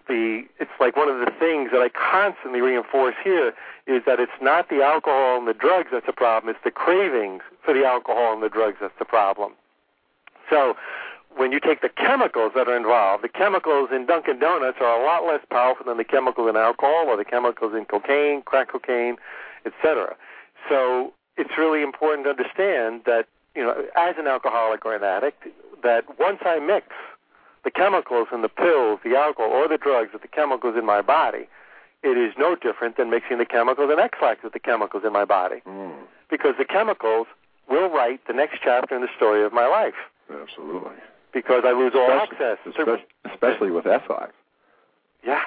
it's like one of the things that I constantly reinforce here is that it's not the alcohol and the drugs that's the problem, it's the cravings for the alcohol and the drugs that's the problem. So when you take the chemicals that are involved, the chemicals in Dunkin' Donuts are a lot less powerful than the chemicals in alcohol or the chemicals in cocaine, crack cocaine, etc. So it's really important to understand that, as an alcoholic or an addict, that once I mix the chemicals in the pills, the alcohol, or the drugs with the chemicals in my body, it is no different than mixing the chemicals in X-Lax with the chemicals in my body. Because the chemicals will write the next chapter in the story of my life. Absolutely. Because I lose all access. Especially with X-Lax. Yeah.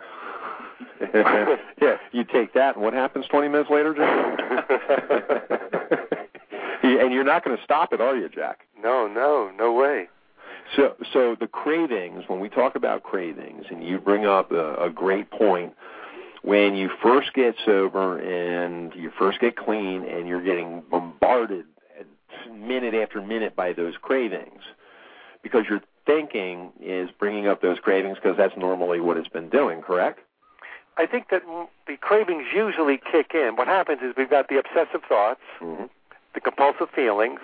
Yeah, you take that, and what happens 20 minutes later, Jack? And you're not going to stop it, are you, Jack? No way. So the cravings, when we talk about cravings, and you bring up a great point, when you first get sober and you first get clean and you're getting bombarded minute after minute by those cravings, because your thinking is bringing up those cravings because that's normally what it's been doing, correct? I think that the cravings usually kick in. What happens is we've got the obsessive thoughts, the compulsive feelings,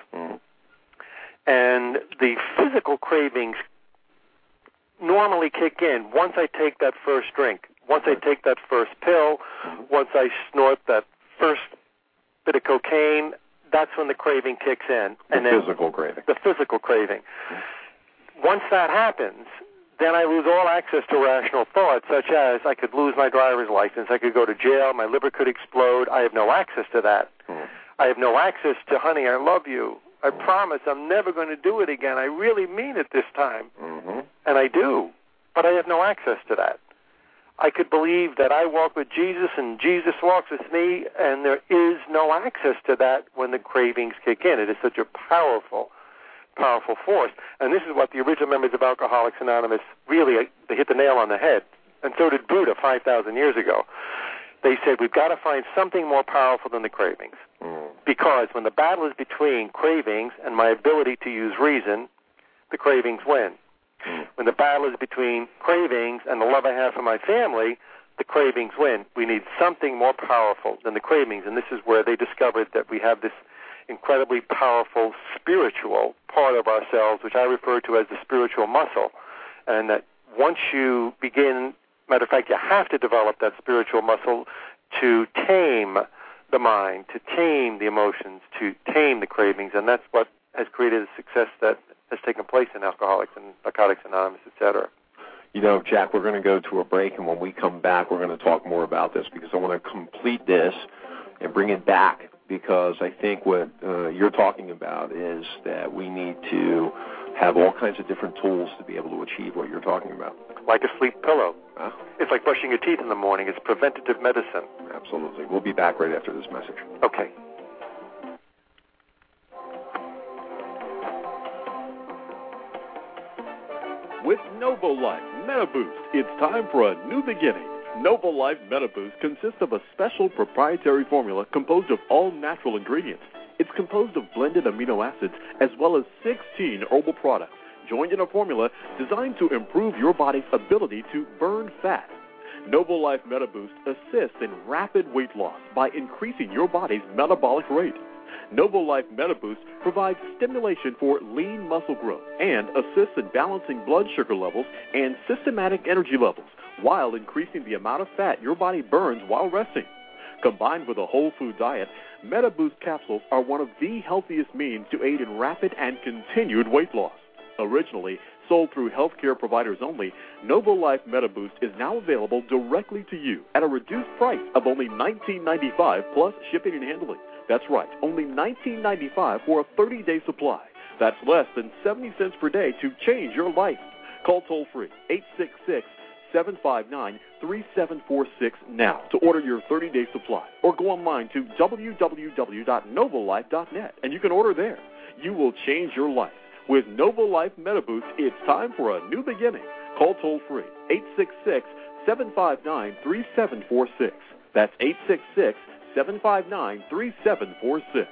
and the physical cravings normally kick in once I take that first drink, once I take that first pill, once I snort that first bit of cocaine. That's when the craving kicks in. The physical craving. Once that happens, then I lose all access to rational thoughts, such as I could lose my driver's license, I could go to jail, my liver could explode. I have no access to that. I have no access to, honey, I love you. I promise I'm never going to do it again. I really mean it this time. And I do. But I have no access to that. I could believe that I walk with Jesus and Jesus walks with me, and there is no access to that when the cravings kick in. It is such a powerful force. And this is what the original members of Alcoholics Anonymous really, they hit the nail on the head. And so did Buddha 5,000 years ago. They said we've got to find something more powerful than the cravings. Because when the battle is between cravings and my ability to use reason, the cravings win. When the battle is between cravings and the love I have for my family, the cravings win. We need something more powerful than the cravings. And this is where they discovered that we have this incredibly powerful spiritual part of ourselves, which I refer to as the spiritual muscle. And that once you begin, matter of fact, you have to develop that spiritual muscle to tame the mind, to tame the emotions, to tame the cravings. And that's what has created a success that has taken place in Alcoholics and Narcotics Anonymous, etc. Jack, we're going to go to a break, and when we come back, we're going to talk more about this because I want to complete this and bring it back, because I think what you're talking about is that we need to have all kinds of different tools to be able to achieve what you're talking about. Like a sleep pillow. It's like brushing your teeth in the morning. It's preventative medicine. Absolutely. We'll be back right after this message. Okay. With NovoLife MetaBoost, it's time for a new beginning. NovoLife MetaBoost consists of a special proprietary formula composed of all natural ingredients. It's composed of blended amino acids as well as 16 herbal products, joined in a formula designed to improve your body's ability to burn fat. NovoLife MetaBoost assists in rapid weight loss by increasing your body's metabolic rate. NovoLife MetaBoost provides stimulation for lean muscle growth and assists in balancing blood sugar levels and systematic energy levels while increasing the amount of fat your body burns while resting. Combined with a whole food diet, MetaBoost capsules are one of the healthiest means to aid in rapid and continued weight loss. Originally sold through healthcare providers only, NovoLife MetaBoost is now available directly to you at a reduced price of only $19.95 plus shipping and handling. That's right, only $19.95 for a 30-day supply. That's less than 70 cents per day to change your life. Call toll-free 866-759-3746 now to order your 30-day supply, or go online to www.novolife.net, and you can order there. You will change your life. With NovoLife MetaBoost, it's time for a new beginning. Call toll-free 866-759-3746. That's 866-759-3746.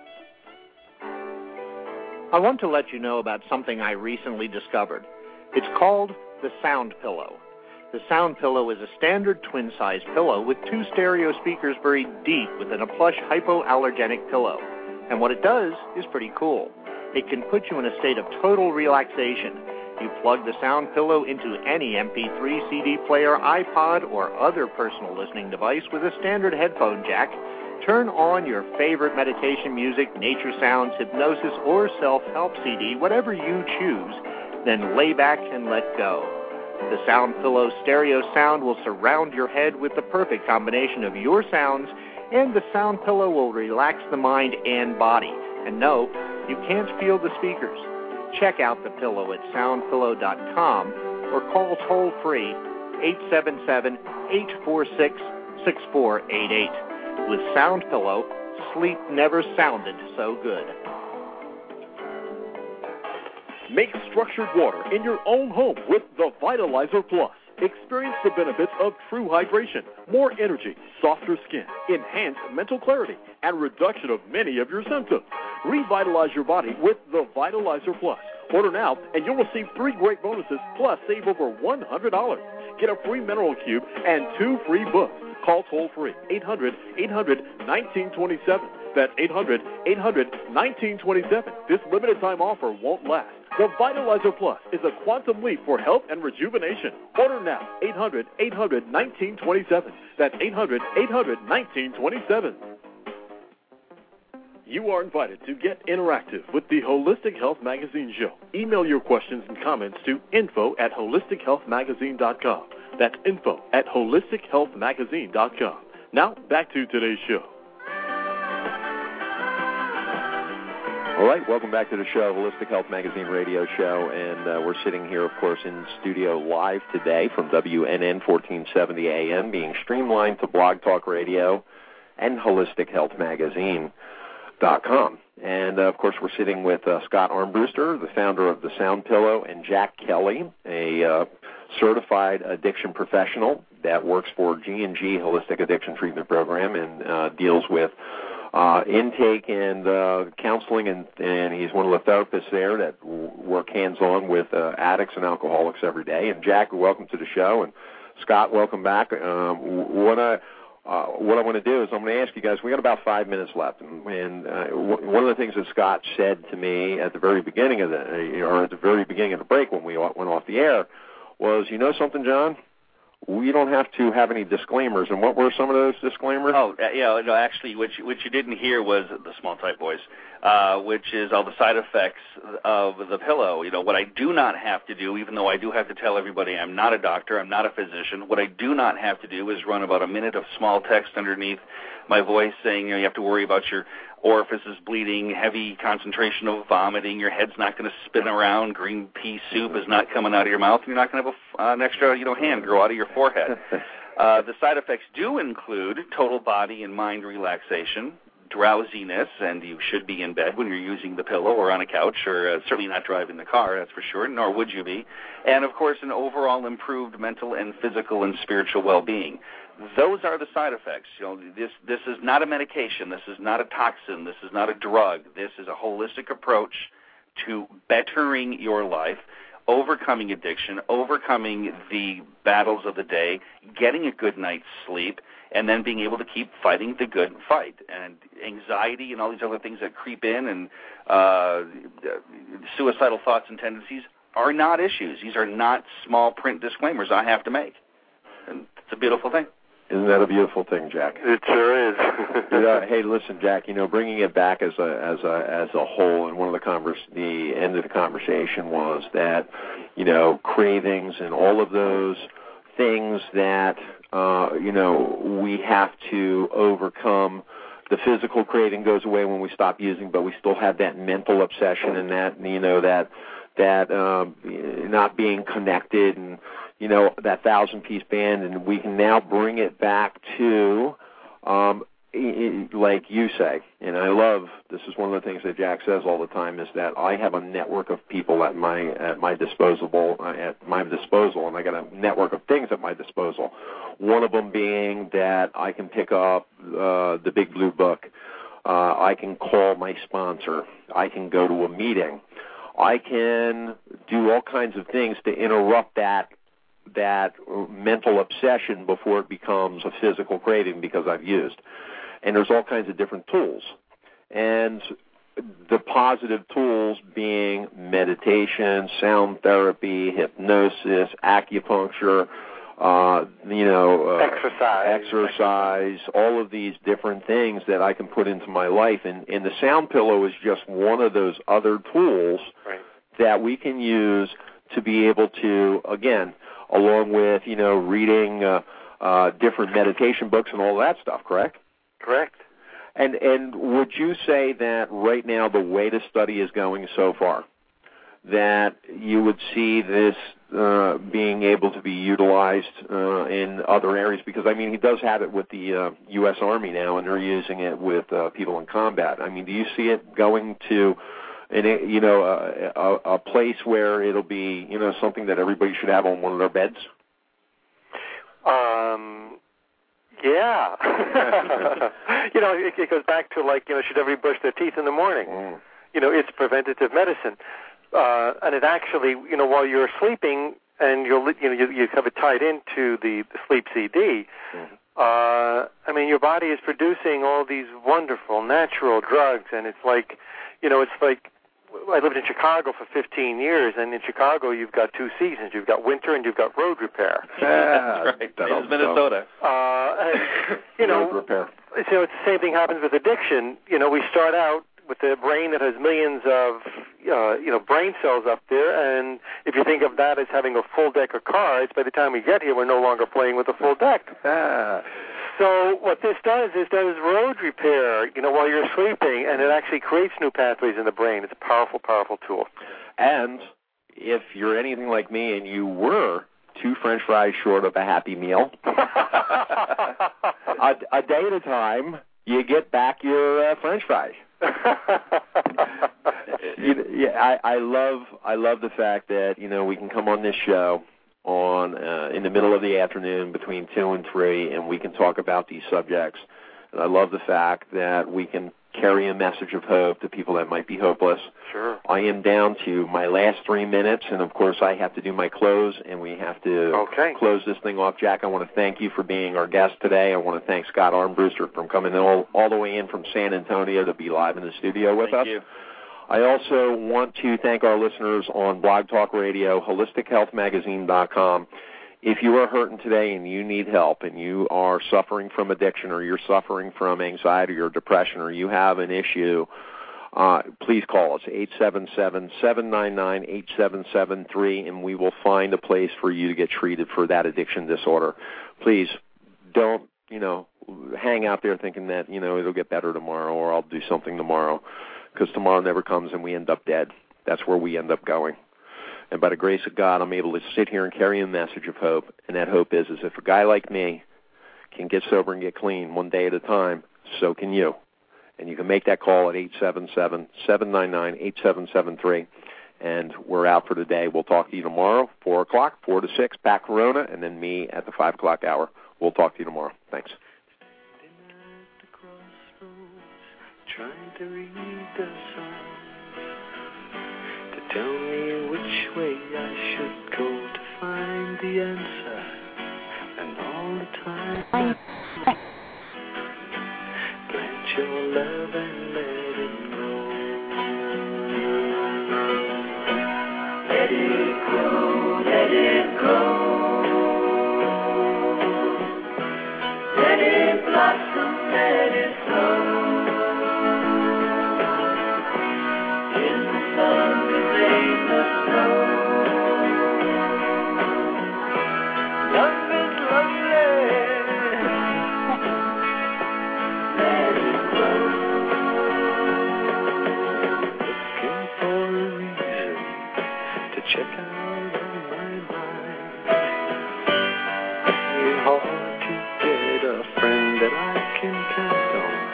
I want to let you know about something I recently discovered. It's called the Sound Pillow. The Sound Pillow is a standard twin-size pillow with 2 stereo speakers buried deep within a plush hypoallergenic pillow. And what it does is pretty cool. It can put you in a state of total relaxation. You plug the Sound Pillow into any MP3, CD player, iPod, or other personal listening device with a standard headphone jack. Turn on your favorite meditation music, nature sounds, hypnosis, or self-help CD, whatever you choose. Then lay back and let go. The Sound Pillow stereo sound will surround your head with the perfect combination of your sounds, and the Sound Pillow will relax the mind and body. And no, you can't feel the speakers. Check out the pillow at soundpillow.com or call toll-free 877-846-6488. With Sound Pillow, sleep never sounded so good. Make structured water in your own home with the Vitalizer Plus. Experience the benefits of true hydration, more energy, softer skin, enhanced mental clarity, and reduction of many of your symptoms. Revitalize your body with the Vitalizer Plus. Order now, and you'll receive 3 great bonuses, plus save over $100. Get a free mineral cube and 2 free books. Call toll-free, 800-800-1927. That's 800-800-1927. This limited-time offer won't last. The Vitalizer Plus is a quantum leap for health and rejuvenation. Order now, 800-800-1927. That's 800-800-1927. You are invited to get interactive with the Holistic Health Magazine show. Email your questions and comments to info@holistichealthmagazine.com. That's info@holistichealthmagazine.com. Now, back to today's show. All right, welcome back to the show, Holistic Health Magazine radio show, and we're sitting here, of course, in studio live today from WNN 1470 AM, being streamlined to Blog Talk Radio and HolisticHealthMagazine.com. And, of course, we're sitting with Scott Armbruster, the founder of the Sound Pillow, and Jack Kelly, a certified addiction professional that works for G&G Holistic Addiction Treatment Program and deals with intake and counseling, and he's one of the therapists there that work hands-on with addicts and alcoholics every day. And Jack, welcome to the show, and Scott, welcome back. What I want to do is I'm going to ask you guys, we got about 5 minutes left, and one of the things that Scott said to me at the very beginning of the break when we went off the air was, you know something, John? We don't have to have any disclaimers. And what were some of those disclaimers? Oh, yeah, no, actually, what you didn't hear was the small type voice, which is all the side effects of the pillow. You know, what I do not have to do, even though I do have to tell everybody I'm not a doctor, I'm not a physician, what I do not have to do is run about a minute of small text underneath my voice saying, you know, you have to worry about your orifices bleeding, heavy concentration of vomiting, your head's not going to spin around, green pea soup is not coming out of your mouth, and you're not going to have an extra, hand grow out of your forehead. The side effects do include total body and mind relaxation, drowsiness, and you should be in bed when you're using the pillow or on a couch, or certainly not driving the car, that's for sure, nor would you be. And, of course, an overall improved mental and physical and spiritual well-being. Those are the side effects. This is not a medication. This is not a toxin. This is not a drug. This is a holistic approach to bettering your life, overcoming addiction, overcoming the battles of the day, getting a good night's sleep, and then being able to keep fighting the good fight. And anxiety and all these other things that creep in and suicidal thoughts and tendencies are not issues. These are not small print disclaimers I have to make. And it's a beautiful thing. Isn't that a beautiful thing, Jack? It sure is. Hey, listen, Jack. Bringing it back as a whole, and one of the end of the conversation was that, cravings and all of those things that we have to overcome. The physical craving goes away when we stop using, but we still have that mental obsession and that not being connected and that 1,000-piece band, and we can now bring it back to, like you say, and I love, this is one of the things that Jack says all the time, is that I have a network of people at my disposal, and I got a network of things at my disposal. One of them being that I can pick up the Big Blue Book. I can call my sponsor. I can go to a meeting. I can do all kinds of things to interrupt that that mental obsession before it becomes a physical craving because I've used. And there's all kinds of different tools. And the positive tools being meditation, sound therapy, hypnosis, acupuncture, exercise, all of these different things that I can put into my life. And the sound pillow is just one of those other tools that we can use to be able to, again, along with, reading different meditation books and all that stuff, correct? Correct. And would you say that right now the way the study is going so far, that you would see this being able to be utilized in other areas? Because, he does have it with the U.S. Army now, and they're using it with people in combat. Do you see it going to a place where it'll be, something that everybody should have on one of their beds? Yeah. It goes back to should everybody brush their teeth in the morning? It's preventative medicine. And it actually, while you're sleeping and you have it tied into the sleep CD, your body is producing all these wonderful natural drugs, and it's like I lived in Chicago for 15 years, and in Chicago you've got two seasons. You've got winter and you've got road repair. That's right. It's Minnesota. Road repair. It's the same thing happens with addiction. We start out with a brain that has millions of, brain cells up there, and if you think of that as having a full deck of cards, by the time we get here, we're no longer playing with a full deck. So what this does road repair, while you're sleeping, and it actually creates new pathways in the brain. It's a powerful, powerful tool. And if you're anything like me and you were 2 French fries short of a Happy Meal, a day at a time, you get back your French fries. I love the fact that we can come on this show in the middle of the afternoon between 2 and 3, and we can talk about these subjects. And I love the fact that we can carry a message of hope to people that might be hopeless. Sure. I am down to my last 3 minutes, and of course I have to do my close, and we have to close this thing off. Jack, I want to thank you for being our guest today. I want to thank Scott Armbruster for coming all the way in from San Antonio to be live in the studio with us. Thank you. I also want to thank our listeners on Blog Talk Radio, HolisticHealthMagazine.com. If you are hurting today and you need help and you are suffering from addiction or you're suffering from anxiety or depression or you have an issue, please call us, 877-799-8773, and we will find a place for you to get treated for that addiction disorder. Please don't, hang out there thinking that, it'll get better tomorrow or I'll do something tomorrow, because tomorrow never comes and we end up dead. That's where we end up going. And by the grace of God, I'm able to sit here and carry a message of hope, and that hope is if a guy like me can get sober and get clean one day at a time, so can you. And you can make that call at 877-799-8773, and we're out for today. We'll talk to you tomorrow, 4 o'clock, 4 to 6, Pat Corona, and then me at the 5 o'clock hour. We'll talk to you tomorrow. Thanks. Trying to read the signs to tell me which way I should go to find the answer, and all the time plant your love and let it grow. Let it grow, let it grow, let it blossom, let it flow. Check out on my mind. It's hard to get a friend that I can count on.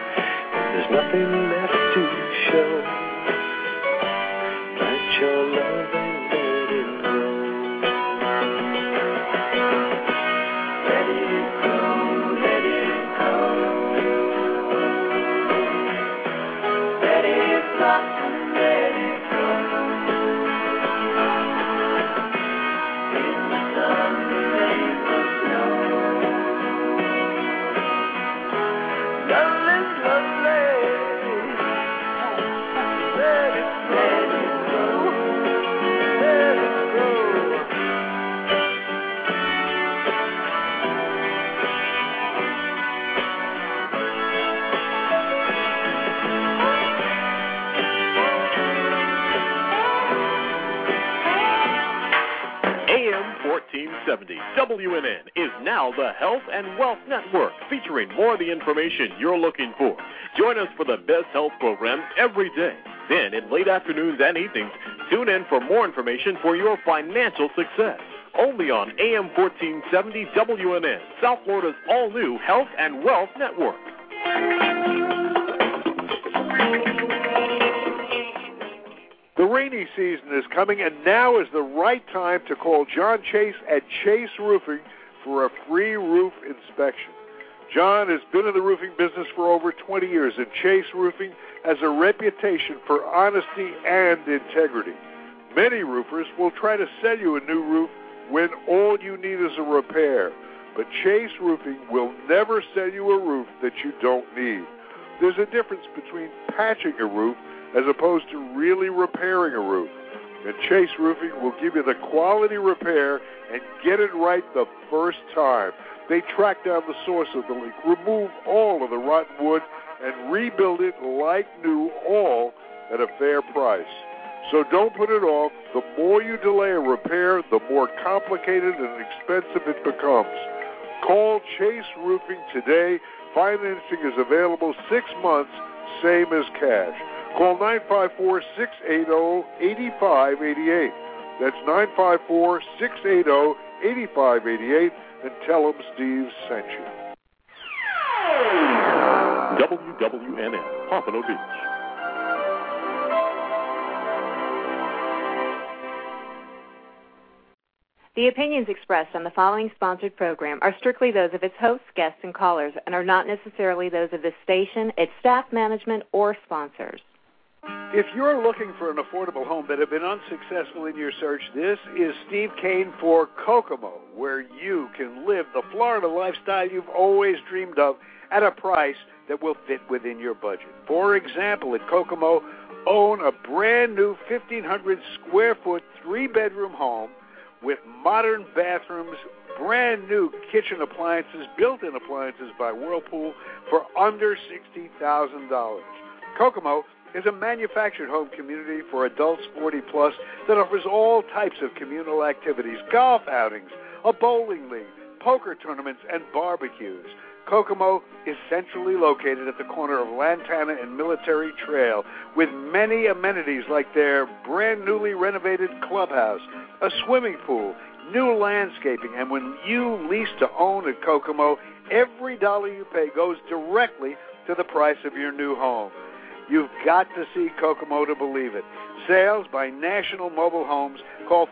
WNN is now the Health and Wealth Network, featuring more of the information you're looking for. Join us for the best health programs every day. Then, in late afternoons and evenings, tune in for more information for your financial success. Only on AM 1470 WNN, South Florida's all-new Health and Wealth Network. The rainy season is coming, and now is the right time to call John Chase at Chase Roofing for a free roof inspection. John has been in the roofing business for over 20 years, and Chase Roofing has a reputation for honesty and integrity. Many roofers will try to sell you a new roof when all you need is a repair, but Chase Roofing will never sell you a roof that you don't need. There's a difference between patching a roof as opposed to really repairing a roof. And Chase Roofing will give you the quality repair and get it right the first time. They track down the source of the leak, remove all of the rotten wood, and rebuild it like new, all at a fair price. So don't put it off. The more you delay a repair, the more complicated and expensive it becomes. Call Chase Roofing today. Financing is available 6 months, same as cash. Call 954-680-8588. That's 954-680-8588, and tell them Steve sent you. WWNN, Pompano Beach. The opinions expressed on the following sponsored program are strictly those of its hosts, guests, and callers, and are not necessarily those of this station, its staff, management, or sponsors. If you're looking for an affordable home but have been unsuccessful in your search, this is Steve Kane for Kokomo, where you can live the Florida lifestyle you've always dreamed of at a price that will fit within your budget. For example, at Kokomo, own a brand new 1,500 square foot 3-bedroom home with modern bathrooms, brand new kitchen appliances, built-in appliances by Whirlpool for under $60,000. Kokomo is a manufactured home community for adults 40+ that offers all types of communal activities, golf outings, a bowling league, poker tournaments, and barbecues. Kokomo is centrally located at the corner of Lantana and Military Trail with many amenities like their brand newly renovated clubhouse, a swimming pool, new landscaping, and when you lease to own at Kokomo, every dollar you pay goes directly to the price of your new home. You've got to see Kokomo to believe it. Sales by National Mobile Homes. Call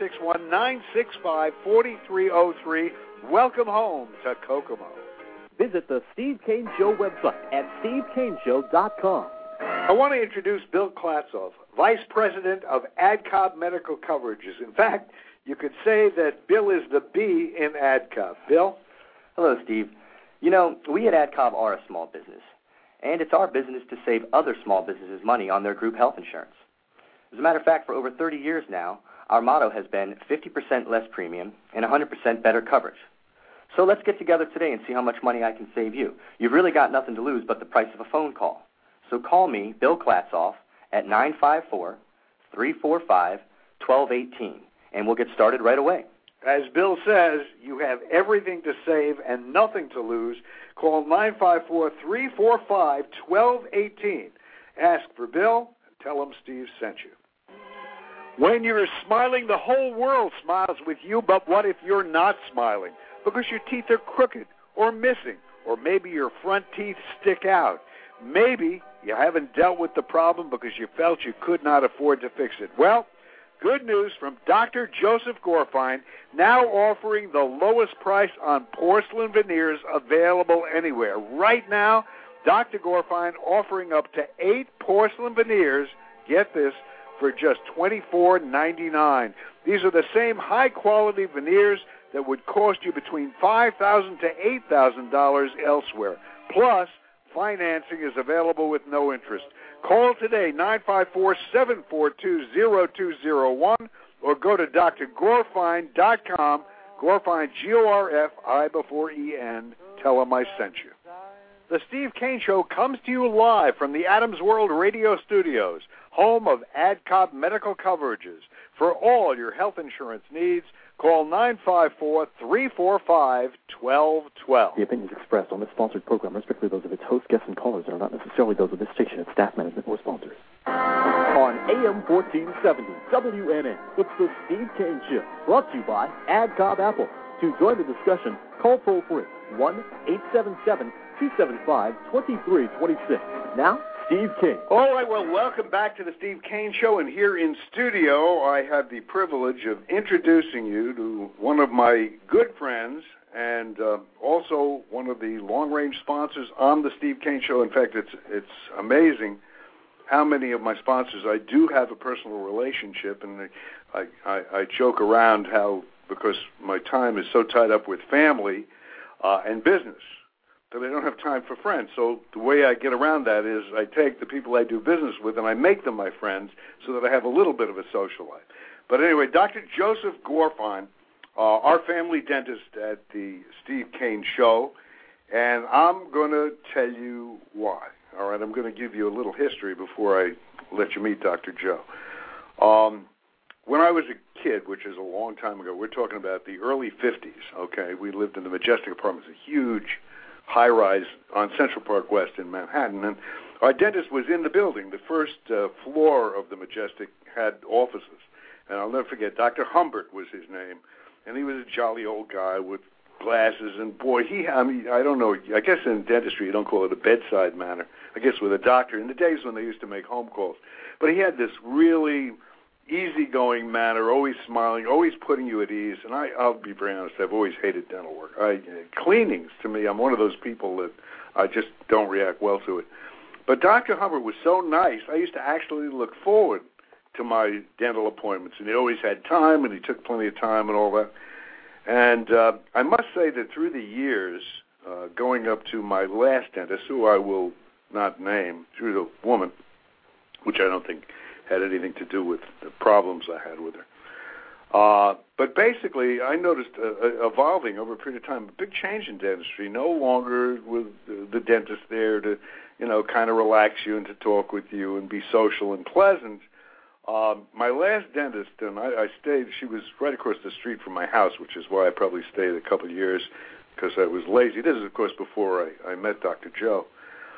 561-965-4303. Welcome home to Kokomo. Visit the Steve Kane Show website at stevekaneshow.com. I want to introduce Bill Klatzoff, Vice President of AdCobb Medical Coverages. In fact, you could say that Bill is the B in AdCobb. Bill? Hello, Steve. You know, we at AdCobb are a small business, and it's our business to save other small businesses money on their group health insurance. As a matter of fact, for over 30 years now, our motto has been 50% less premium and 100% better coverage. So let's get together today and see how much money I can save you. You've really got nothing to lose but the price of a phone call. So call me, Bill Klatzoff, at 954-345-1218, and we'll get started right away. As Bill says, you have everything to save and nothing to lose. Call 954-345-1218. Ask for Bill. Tell him Steve sent you. When you're smiling, the whole world smiles with you, but what if you're not smiling? Because your teeth are crooked or missing, or maybe your front teeth stick out. Maybe you haven't dealt with the problem because you felt you could not afford to fix it. Well, good news from Dr. Joseph Gorfine, now offering the lowest price on porcelain veneers available anywhere. Right now, Dr. Gorfine offering up to 8 porcelain veneers, get this, for just $24.99. These are the same high-quality veneers that would cost you between $5,000 to $8,000 elsewhere. Plus, financing is available with no interest. Call today, 954-742-0201, or go to drgorfine.com, Gorfine, G-O-R-F-I before E-N. Tell them I sent you. The Steve Kane Show comes to you live from the Adams World Radio Studios, home of AdCobb Medical Coverages. For all your health insurance needs, Call 954-345-1212. The opinions expressed on this sponsored program are strictly those of its host, guests, and callers and are not necessarily those of this station, its staff, management, or sponsors. On AM 1470, WNN, it's the Steve Kane Show, brought to you by AdCobb Apple. To join the discussion, call toll-free 1-877-275-2326. Now, Steve Kane. All right, well, welcome back to the Steve Kane Show, and here in studio, I have the privilege of introducing you to one of my good friends and also one of the long-range sponsors on the Steve Kane Show. In fact, it's amazing how many of my sponsors I do have a personal relationship, and I joke around how, because my time is so tied up with family and business, that I don't have time for friends. So the way I get around that is I take the people I do business with and I make them my friends so that I have a little bit of a social life. But anyway, Dr. Joseph Gorfine, our family dentist at the Steve Kane Show, and I'm going to tell you why. All right, I'm going to give you a little history before I let you meet Dr. Joe. When I was a kid, which is a long time ago, we're talking about the early 50s, okay, we lived in the Majestic Apartments, a huge high-rise on Central Park West in Manhattan, and our dentist was in the building. The first floor of the Majestic had offices, and I'll never forget, Dr. Humbert was his name, and he was a jolly old guy with glasses, and boy, I don't know, I guess in dentistry you don't call it a bedside manner, I guess with a doctor, in the days when they used to make home calls, but he had this really easygoing manner, always smiling, always putting you at ease. And I'll be very honest, I've always hated dental work. Cleanings, to me, I'm one of those people that I just don't react well to it. But Dr. Humbert was so nice, I used to actually look forward to my dental appointments. And he always had time, and he took plenty of time and all that. And I must say that through the years, going up to my last dentist, who I will not name, she was a woman, which I don't think had anything to do with the problems I had with her. But basically, I noticed evolving over a period of time, a big change in dentistry. No longer was the dentist there to, kind of relax you and to talk with you and be social and pleasant. My last dentist, and I stayed, she was right across the street from my house, which is why I probably stayed a couple of years, because I was lazy. This is, of course, before I met Dr. Joe.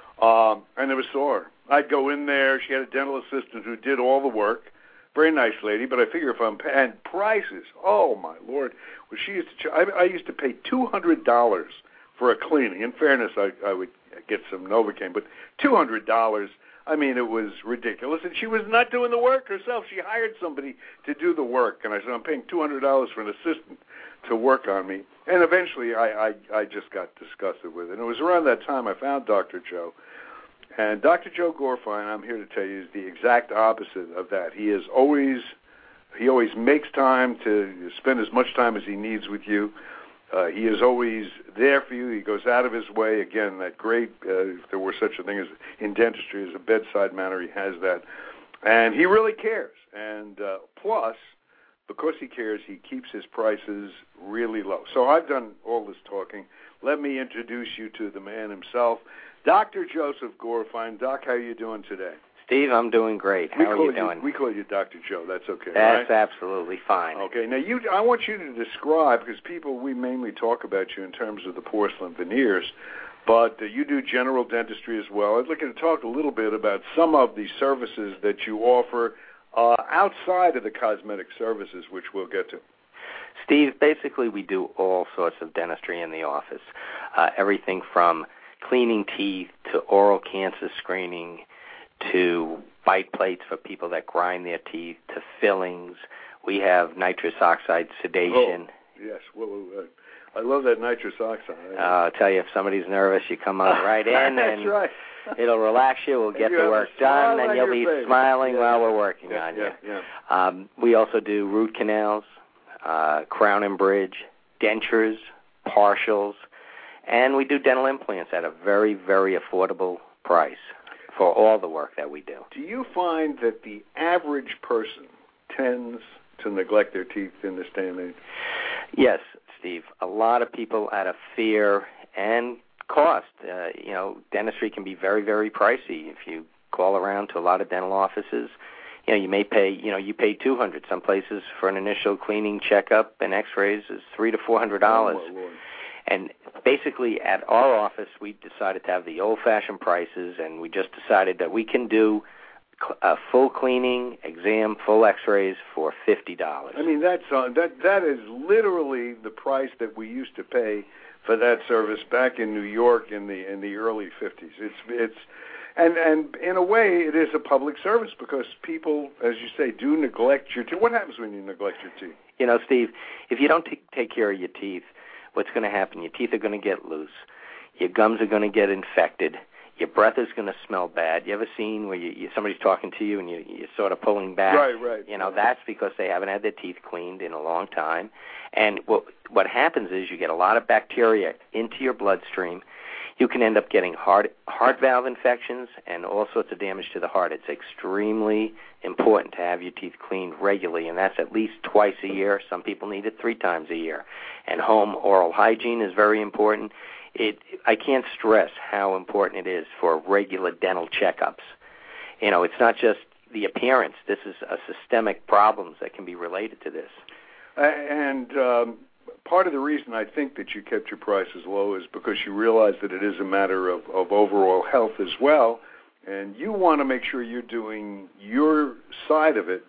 I never saw her. I'd go in there. She had a dental assistant who did all the work. Very nice lady, but I figure if I'm paying prices, oh my Lord, well, she used to. I used to pay $200 for a cleaning. In fairness, I would get some Novocaine, but $200. I mean, it was ridiculous, and she was not doing the work herself. She hired somebody to do the work, and I said, I'm paying $200 for an assistant to work on me. And eventually, I just got disgusted with it. And it was around that time I found Dr. Joe. And Dr. Joe Gorfine, I'm here to tell you, is the exact opposite of that. He always makes time to spend as much time as he needs with you. He is always there for you. He goes out of his way. Again, that great, if there were such a thing as in dentistry as a bedside manner, he has that. And he really cares. And plus, because he cares, he keeps his prices really low. So I've done all this talking. Let me introduce you to the man himself, Dr. Joseph Gorfine. Doc, how are you doing today? Steve, I'm doing great. How are you doing? We call you Dr. Joe. That's okay, That's right? absolutely fine. Okay. Now, I want you to describe, because we mainly talk about you in terms of the porcelain veneers, but you do general dentistry as well. I'd like you to talk a little bit about some of the services that you offer outside of the cosmetic services, which we'll get to. Steve, basically we do all sorts of dentistry in the office, everything from cleaning teeth to oral cancer screening to bite plates for people that grind their teeth to fillings. We have nitrous oxide sedation. Oh, yes. Well, I love that nitrous oxide. I'll tell you, if somebody's nervous, you come on right in That's and right. It'll relax you. We'll get the work done, and you'll be smiling while we're working on you. Yeah. We also do root canals, crown and bridge, dentures, partials, and we do dental implants at a very, very affordable price for all the work that we do. Do you find that the average person tends to neglect their teeth in this day and age? Yes, Steve. A lot of people out of fear and cost. Dentistry can be very, very pricey. If you call around to a lot of dental offices, You may pay, you pay $200. Some places for an initial cleaning checkup and X-rays is $300 to $400. Oh, and basically, at our office, we decided to have the old-fashioned prices, and we just decided that we can do a full cleaning, exam, full X-rays for $50. I mean, that is literally the price that we used to pay for that service back in New York in the early 50s. And in a way, it is a public service because people, as you say, do neglect your teeth. What happens when you neglect your teeth? Steve, if you don't take care of your teeth, what's going to happen? Your teeth are going to get loose. Your gums are going to get infected. Your breath is going to smell bad. You ever seen where somebody's talking to you and you're sort of pulling back? Right. That's because they haven't had their teeth cleaned in a long time. And what happens is you get a lot of bacteria into your bloodstream. You can end up getting heart valve infections and all sorts of damage to the heart. It's extremely important to have your teeth cleaned regularly, and that's at least twice a year. Some people need it 3 times a year. And home oral hygiene is very important. I can't stress how important it is for regular dental checkups. It's not just the appearance. This is a systemic problems that can be related to this. And part of the reason I think that you kept your prices low is because you realize that it is a matter of overall health as well, and you want to make sure you're doing your side of it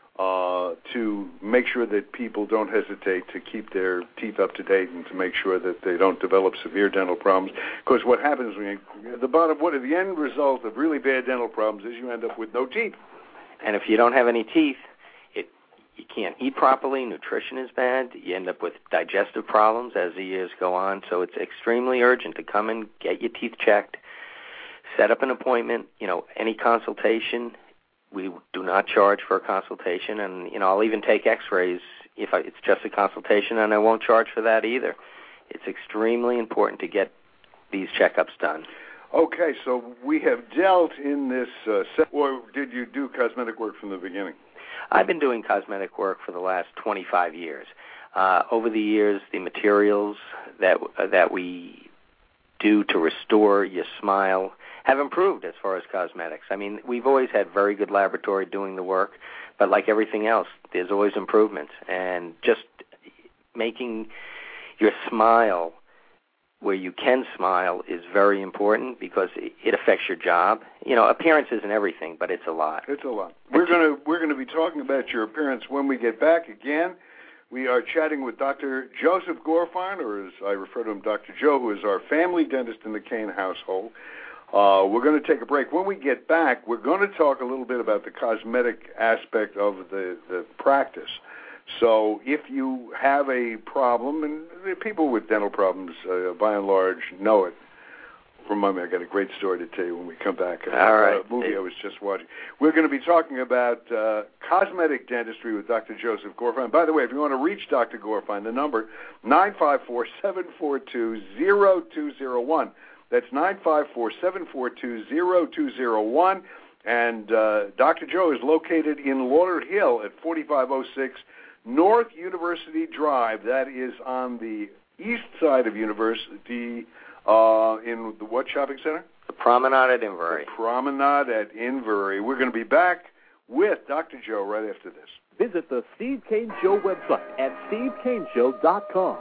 to make sure that people don't hesitate to keep their teeth up to date and to make sure that they don't develop severe dental problems. Because what happens the end result of really bad dental problems is you end up with no teeth. And if you don't have any teeth, you can't eat properly, nutrition is bad, you end up with digestive problems as the years go on, so it's extremely urgent to come and get your teeth checked, set up an appointment, any consultation. We do not charge for a consultation, and, I'll even take X-rays if it's just a consultation, and I won't charge for that either. It's extremely important to get these checkups done. Okay, so we have dealt in this, or did you do cosmetic work from the beginning? I've been doing cosmetic work for the last 25 years. Over the years, the materials that we do to restore your smile have improved as far as cosmetics. I mean, we've always had very good laboratory doing the work, but like everything else, there's always improvements. And just making your smile where you can smile is very important because it affects your job. Appearance isn't everything, but it's a lot. It's a lot. We're going to be talking about your appearance when we get back again. We are chatting with Dr. Joseph Gorfine, or as I refer to him, Dr. Joe, who is our family dentist in the Kane household. We're going to take a break. When we get back, we're going to talk a little bit about the cosmetic aspect of the practice. So if you have a problem, and people with dental problems, by and large, know it. Remind me, I got a great story to tell you when we come back. All right. A movie I was just watching. We're going to be talking about cosmetic dentistry with Dr. Joseph Gorfine. By the way, if you want to reach Dr. Gorfine, the number, 954-742-0201. That's 954-742-0201. And Dr. Joe is located in Lauderhill at 4506 North University Drive. That is on the east side of University, in the what shopping center? The Promenade at Inverary. The Promenade at Inverary. We're going to be back with Dr. Joe right after this. Visit the Steve Kane Show website at stevekaneshow.com.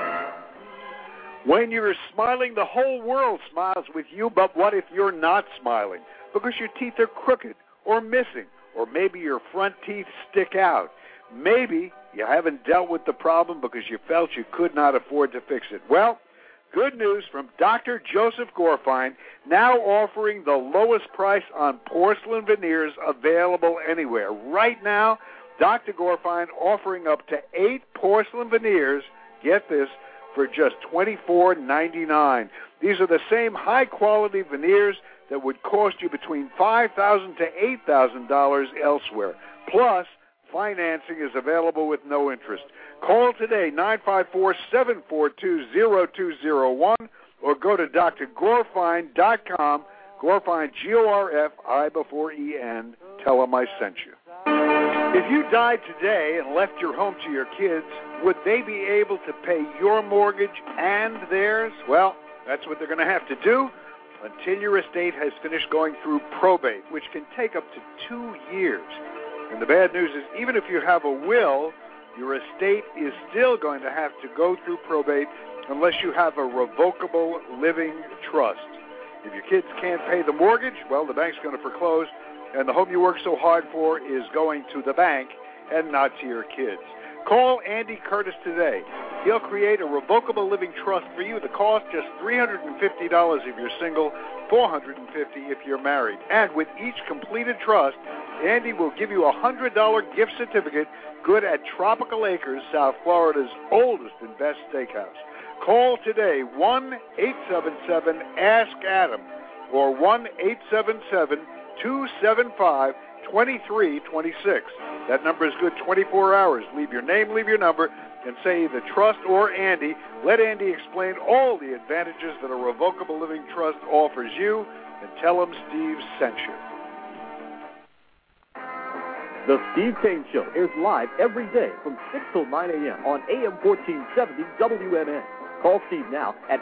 When you're smiling, the whole world smiles with you, but what if you're not smiling? Because your teeth are crooked or missing, or maybe your front teeth stick out. Maybe you haven't dealt with the problem because you felt you could not afford to fix it. Well, good news from Dr. Joseph Gorfine, now offering the lowest price on porcelain veneers available anywhere. Right now, Dr. Gorfine offering up to 8 porcelain veneers, get this, for just $24.99. These are the same high-quality veneers that would cost you between $5,000 to $8,000 elsewhere. Plus, financing is available with no interest. Call today, 954-742-0201, or go to drgorfine.com, Gorfine, G-O-R-F-I before E-N. Tell them I sent you. If you died today and left your home to your kids, would they be able to pay your mortgage and theirs? Well, that's what they're going to have to do until your estate has finished going through probate, which can take up to 2 years. And the bad news is, even if you have a will, your estate is still going to have to go through probate unless you have a revocable living trust. If your kids can't pay the mortgage, well, the bank's going to foreclose, and the home you work so hard for is going to the bank and not to your kids. Call Andy Curtis today. He'll create a revocable living trust for you. The cost, just $350 if you're single, $450 if you're married. And with each completed trust, Andy will give you a $100 gift certificate good at Tropical Acres, South Florida's oldest and best steakhouse. Call today, 1-877-ASK-ADAM or 1-877-275-2326. That number is good 24 hours. Leave your name, leave your number, and say the trust or Andy. Let Andy explain all the advantages that a revocable living trust offers you, and tell him Steve sent you. The Steve Kane Show airs live every day from 6 till 9 a.m. on AM 1470 WMN. Call Steve now at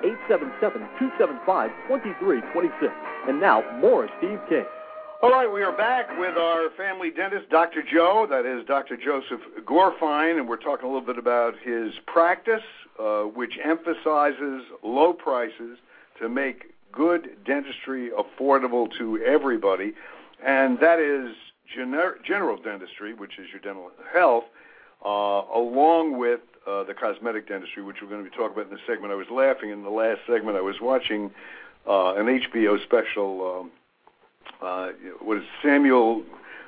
1-877-275-2326. And now, more Steve Kane. All right, we are back with our family dentist, Dr. Joe. That is Dr. Joseph Gorfine, and we're talking a little bit about his practice, which emphasizes low prices to make good dentistry affordable to everybody, and that is general dentistry, which is your dental health, along with the cosmetic dentistry, which we're going to be talking about in this segment. I was laughing in the last segment. I was watching an HBO special. Was Samuel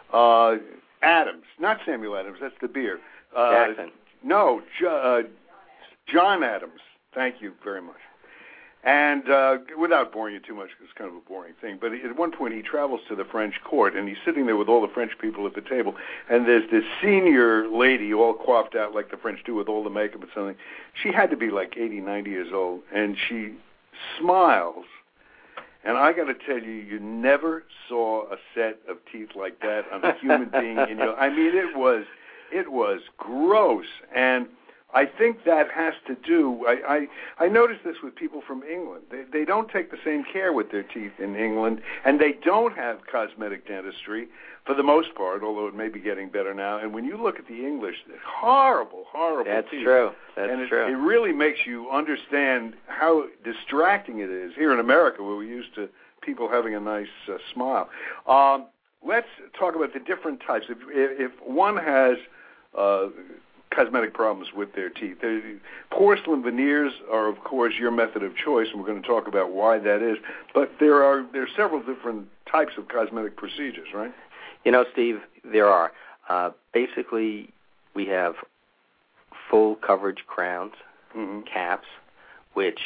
Adams? Not Samuel Adams. That's the beer. Jackson. No, John Adams. Thank you very much. And without boring you too much, because it's kind of a boring thing, but at one point he travels to the French court, and he's sitting there with all the French people at the table, and there's this senior lady all coiffed out like the French do with all the makeup and something. She had to be like 80, 90 years old, and she smiles. And I got to tell you, you never saw a set of teeth like that on a human being. I mean, it was gross. And I think that has to do. I noticed this with people from England. They don't take the same care with their teeth in England, and they don't have cosmetic dentistry for the most part, although it may be getting better now. And when you look at the English, they're horrible That's teeth. true. It really makes you understand how distracting it is here in America, where we're used to people having a nice smile. Let's talk about the different types. If one has cosmetic problems with their teeth, porcelain veneers are, of course, your method of choice, and we're going to talk about why that is. But there are several different types of cosmetic procedures, right? You know, Steve, there are. Basically, we have full coverage crowns, caps, which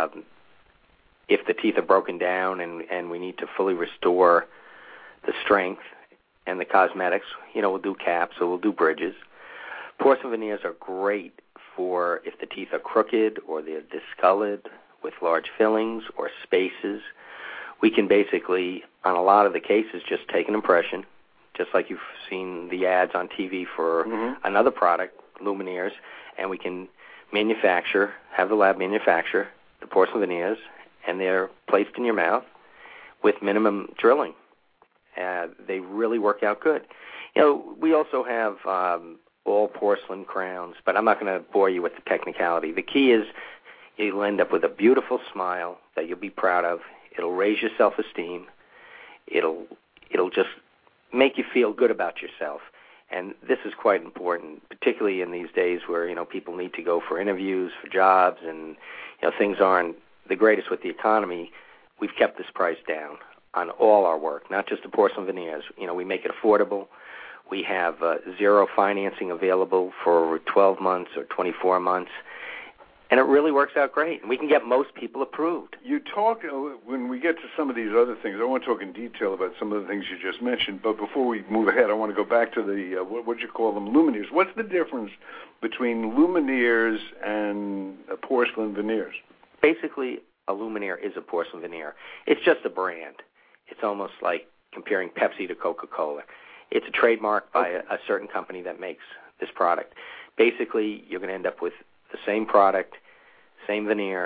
if the teeth are broken down and we need to fully restore the strength and the cosmetics, we'll do caps or we'll do bridges. Porcelain veneers are great for if the teeth are crooked or they're discolored with large fillings or spaces. We can basically, on a lot of the cases, just take an impression, just like you've seen the ads on TV for another product, Lumineers, and we can have the lab manufacture the porcelain veneers, and they're placed in your mouth with minimum drilling. They really work out good. We also have all porcelain crowns, but I'm not going to bore you with the technicality. The key is you'll end up with a beautiful smile that you'll be proud of. It'll raise your self-esteem. It'll just make you feel good about yourself. And this is quite important, particularly in these days where, people need to go for interviews, for jobs, and, things aren't the greatest with the economy. We've kept this price down on all our work, not just the porcelain veneers. We make it affordable. We have zero financing available for 12 months or 24 months. And it really works out great. And we can get most people approved. You talk, when we get to some of these other things, I want to talk in detail about some of the things you just mentioned. But before we move ahead, I want to go back to the, what you call them, Lumineers. What's the difference between Lumineers and porcelain veneers? Basically, a Lumineer is a porcelain veneer. It's just a brand. It's almost like comparing Pepsi to Coca-Cola. It's a trademark by a certain company that makes this product. Basically, you're going to end up with the same product, same veneer,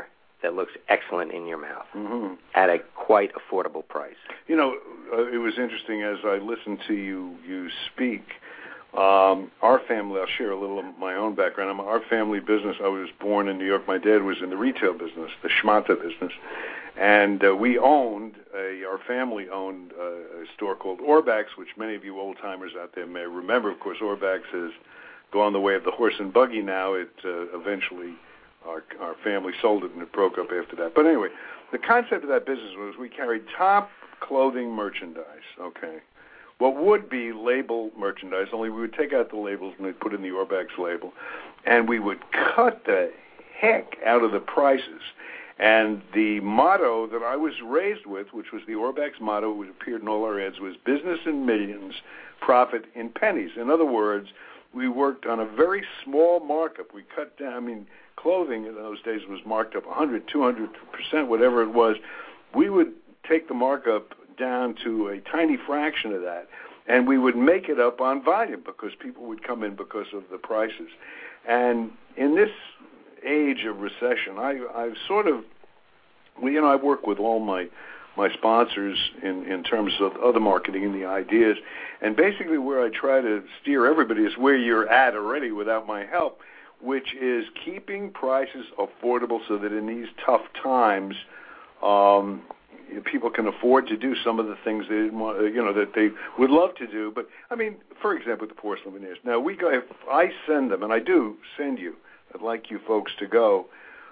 that looks excellent in your mouth mm-hmm. at a quite affordable price. You know, it was interesting as I listened to you speak. Our family, I'll share a little of my own background. Our family business, I was born in New York. My dad was in the retail business, the schmata business. And our family owned a store called Orbax, which many of you old-timers out there may remember. Of course, Orbax has gone the way of the horse and buggy now. It eventually, our family sold it and it broke up after that. But anyway, the concept of that business was we carried top clothing merchandise, okay? What would be label merchandise, only we would take out the labels and they'd put in the Orbax label, and we would cut the heck out of the prices. And the motto that I was raised with, which was the Orbax motto, which appeared in all our ads, was business in millions, profit in pennies. In other words, we worked on a very small markup. We cut down, clothing in those days was marked up 100, 200%, whatever it was. We would take the markup down to a tiny fraction of that, and we would make it up on volume because people would come in because of the prices. And in this age of recession, I've sort of, I work with all my sponsors in terms of other marketing and the ideas, and basically where I try to steer everybody is where you're at already without my help, which is keeping prices affordable so that in these tough times, people can afford to do some of the things they didn't want, that they would love to do. But for example, the porcelain veneers. Now if I send them, and I do send you, I'd like you folks to go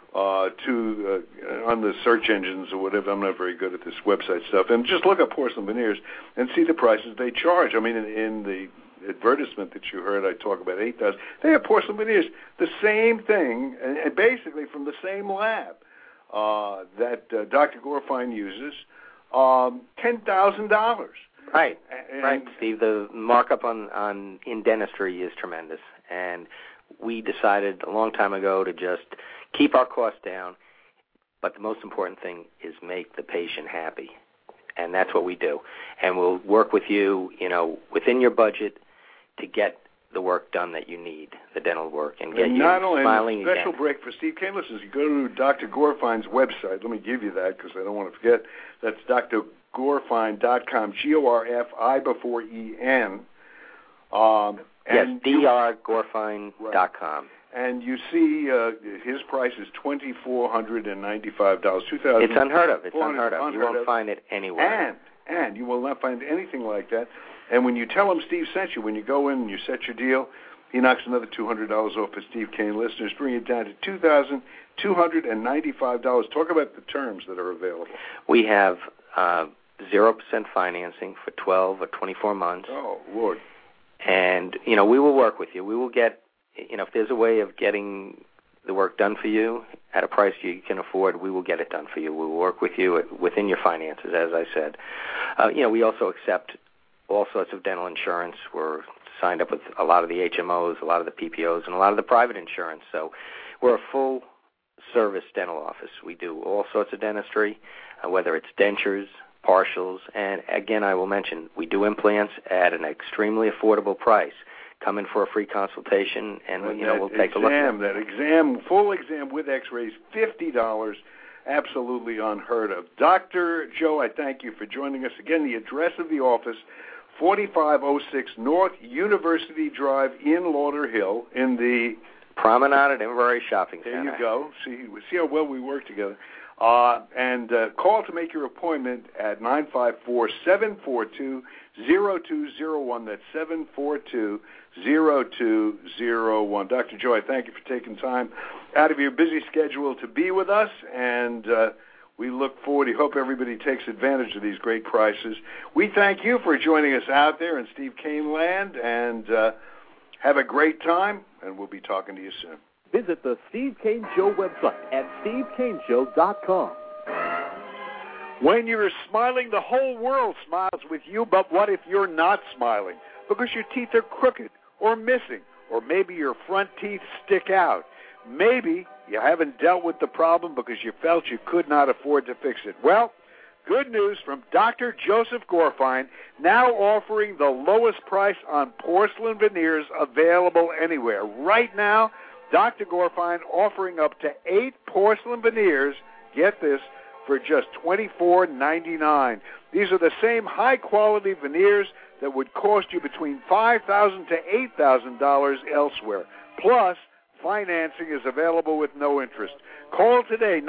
to on the search engines or whatever. I'm not very good at this website stuff, and just look up porcelain veneers and see the prices they charge. In the advertisement that you heard, I talk about $8,000. They have porcelain veneers, the same thing, and basically from the same lab that Dr. Gorfine uses, $10,000. Right, Steve. The markup in dentistry is tremendous, and we decided a long time ago to just keep our costs down, but the most important thing is make the patient happy, and that's what we do. And we'll work with you, within your budget to get the work done that you need, the dental work, and get you smiling again. Special break for Steve Kane. Listen, you go to Dr. Gorfine's website. Let me give you that because I don't want to forget. That's drgorfine.com, G-O-R-F-I before E-N. Yes, drgorfine.com. And you see his price is $2,495. It's unheard of. You won't find it anywhere. And you will not find anything like that. And when you tell him Steve sent you, when you go in and you set your deal, he knocks another $200 off for Steve Kane listeners, bring it down to $2,295. Talk about the terms that are available. We have 0% financing for 12 or 24 months. Oh, Lord. And, we will work with you. We will get, if there's a way of getting the work done for you at a price you can afford, we will get it done for you. We will work with you within your finances, as I said. We also accept all sorts of dental insurance. We're signed up with a lot of the HMOs, a lot of the PPOs, and a lot of the private insurance. So we're a full-service dental office. We do all sorts of dentistry, whether it's dentures, partials, and again, I will mention, we do implants at an extremely affordable price. Come in for a free consultation, and we'll take a look at it. That exam, full exam with x-rays, $50, absolutely unheard of. Dr. Joe, I thank you for joining us. Again, the address of the office, 4506 North University Drive in Lauderhill in the Promenade at Inverary Shopping Center. There you go. See how well we work together. And call to make your appointment at 954-742-0201. That's 742-0201. Dr. Joe, I thank you for taking time out of your busy schedule to be with us, and we look forward. We hope everybody takes advantage of these great prices. We thank you for joining us out there in Steve Kane land, and have a great time, and we'll be talking to you soon. Visit the Steve Kane Show website at stevekaneshow.com. When you're smiling, the whole world smiles with you, but what if you're not smiling? Because your teeth are crooked or missing, or maybe your front teeth stick out. Maybe you haven't dealt with the problem because you felt you could not afford to fix it. Well, good news from Dr. Joseph Gorfine, now offering the lowest price on porcelain veneers available anywhere. Right now, Dr. Gorfine offering up to 8 porcelain veneers get this, for just $24.99. These are the same high-quality veneers that would cost you between $5,000 to $8,000 elsewhere. Plus, financing is available with no interest. Call today,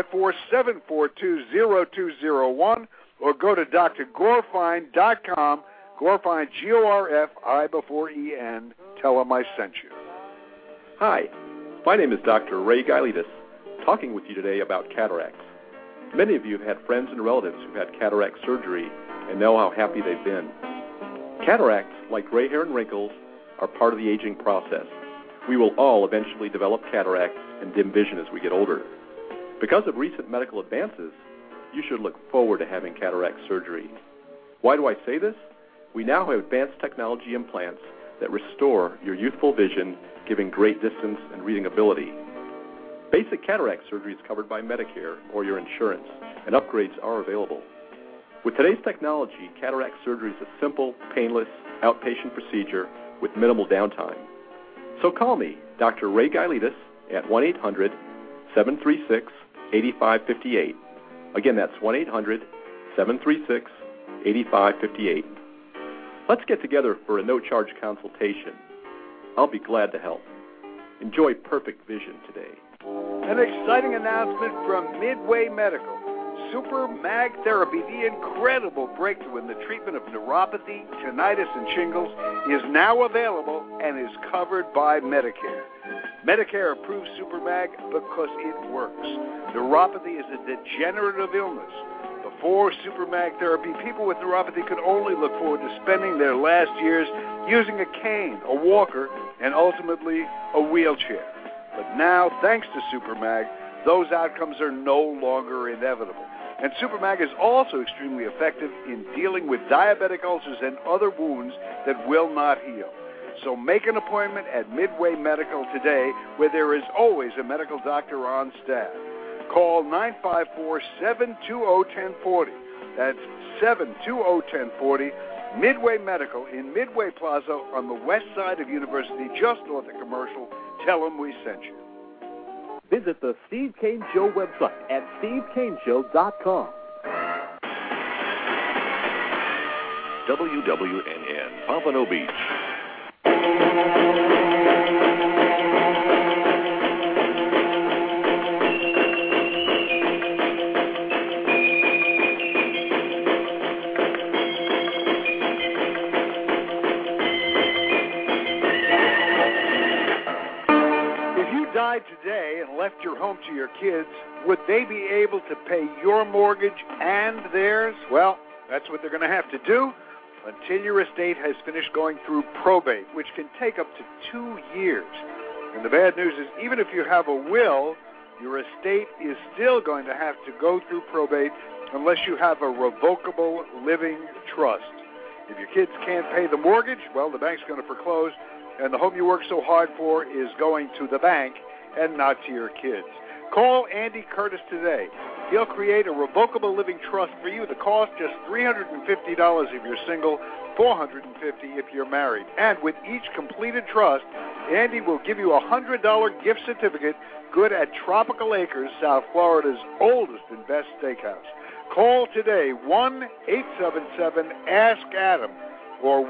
954-742-0201, or go to drgorfine.com, Gorfine, G-O-R-F-I before E-N. Tell them I sent you. Hi, my name is Dr. Ray Gailidis, talking with you today about cataracts. Many of you have had friends and relatives who've had cataract surgery and know how happy they've been. Cataracts, like gray hair and wrinkles, are part of the aging process. We will all eventually develop cataracts and dim vision as we get older. Because of recent medical advances, you should look forward to having cataract surgery. Why do I say this? We now have advanced technology implants that restore your youthful vision, giving great distance and reading ability. Basic cataract surgery is covered by Medicare or your insurance, and upgrades are available. With today's technology, cataract surgery is a simple, painless, outpatient procedure with minimal downtime. So call me, Dr. Ray Gailidis, at 1-800-736-8558. Again, that's 1-800-736-8558. Let's get together for a no-charge consultation. I'll be glad to help. Enjoy perfect vision today. An exciting announcement from Midway Medical. Super Mag Therapy, the incredible breakthrough in the treatment of neuropathy, tinnitus, and shingles, is now available and is covered by Medicare. Medicare approves Super Mag because it works. Neuropathy is a degenerative illness. Before Super Mag Therapy, people with neuropathy could only look forward to spending their last years using a cane, a walker, and ultimately a wheelchair. But now, thanks to Super Mag, those outcomes are no longer inevitable. And Super Mag is also extremely effective in dealing with diabetic ulcers and other wounds that will not heal. So make an appointment at Midway Medical today, where there is always a medical doctor on staff. Call 954-720-1040. That's 720-1040. Midway Medical in Midway Plaza on the west side of University, just north of Commercial. Tell them we sent you. Visit the Steve Kane Show website at stevekaneshow.com. WWNN, Pompano Beach. Today and left your home to your kids, would they be able to pay your mortgage and theirs? Well, that's what they're going to have to do until your estate has finished going through probate, which can take up to 2 years. And the bad news is, even if you have a will, your estate is still going to have to go through probate unless you have a revocable living trust. If your kids can't pay the mortgage, well, the bank's going to foreclose, and the home you work so hard for is going to the bank and not to your kids. Call Andy Curtis today. He'll create a revocable living trust for you. The cost just $350 if you're single, $450 if you're married. And with each completed trust, Andy will give you a $100 gift certificate good at Tropical Acres, South Florida's oldest and best steakhouse. Call today, 1-877-ASK-ADAM or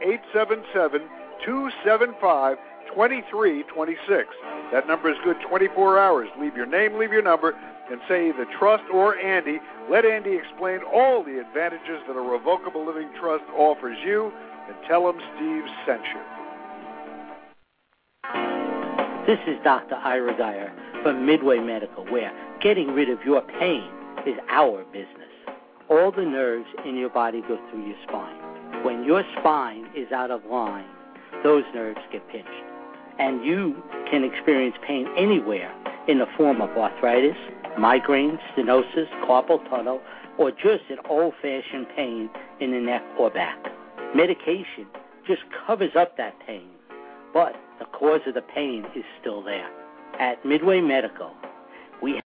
1-877-275-2326. That number is good 24 hours. Leave your name, leave your number, and say the trust or Andy. Let Andy explain all the advantages that a revocable living trust offers you, and tell him Steve sent you. This is Dr. Ira Geyer from Midway Medical, where getting rid of your pain is our business. All the nerves in your body go through your spine. When your spine is out of line, those nerves get pinched. And you can experience pain anywhere in the form of arthritis, migraine, stenosis, carpal tunnel, or just an old-fashioned pain in the neck or back. Medication just covers up that pain, but the cause of the pain is still there. At Midway Medical,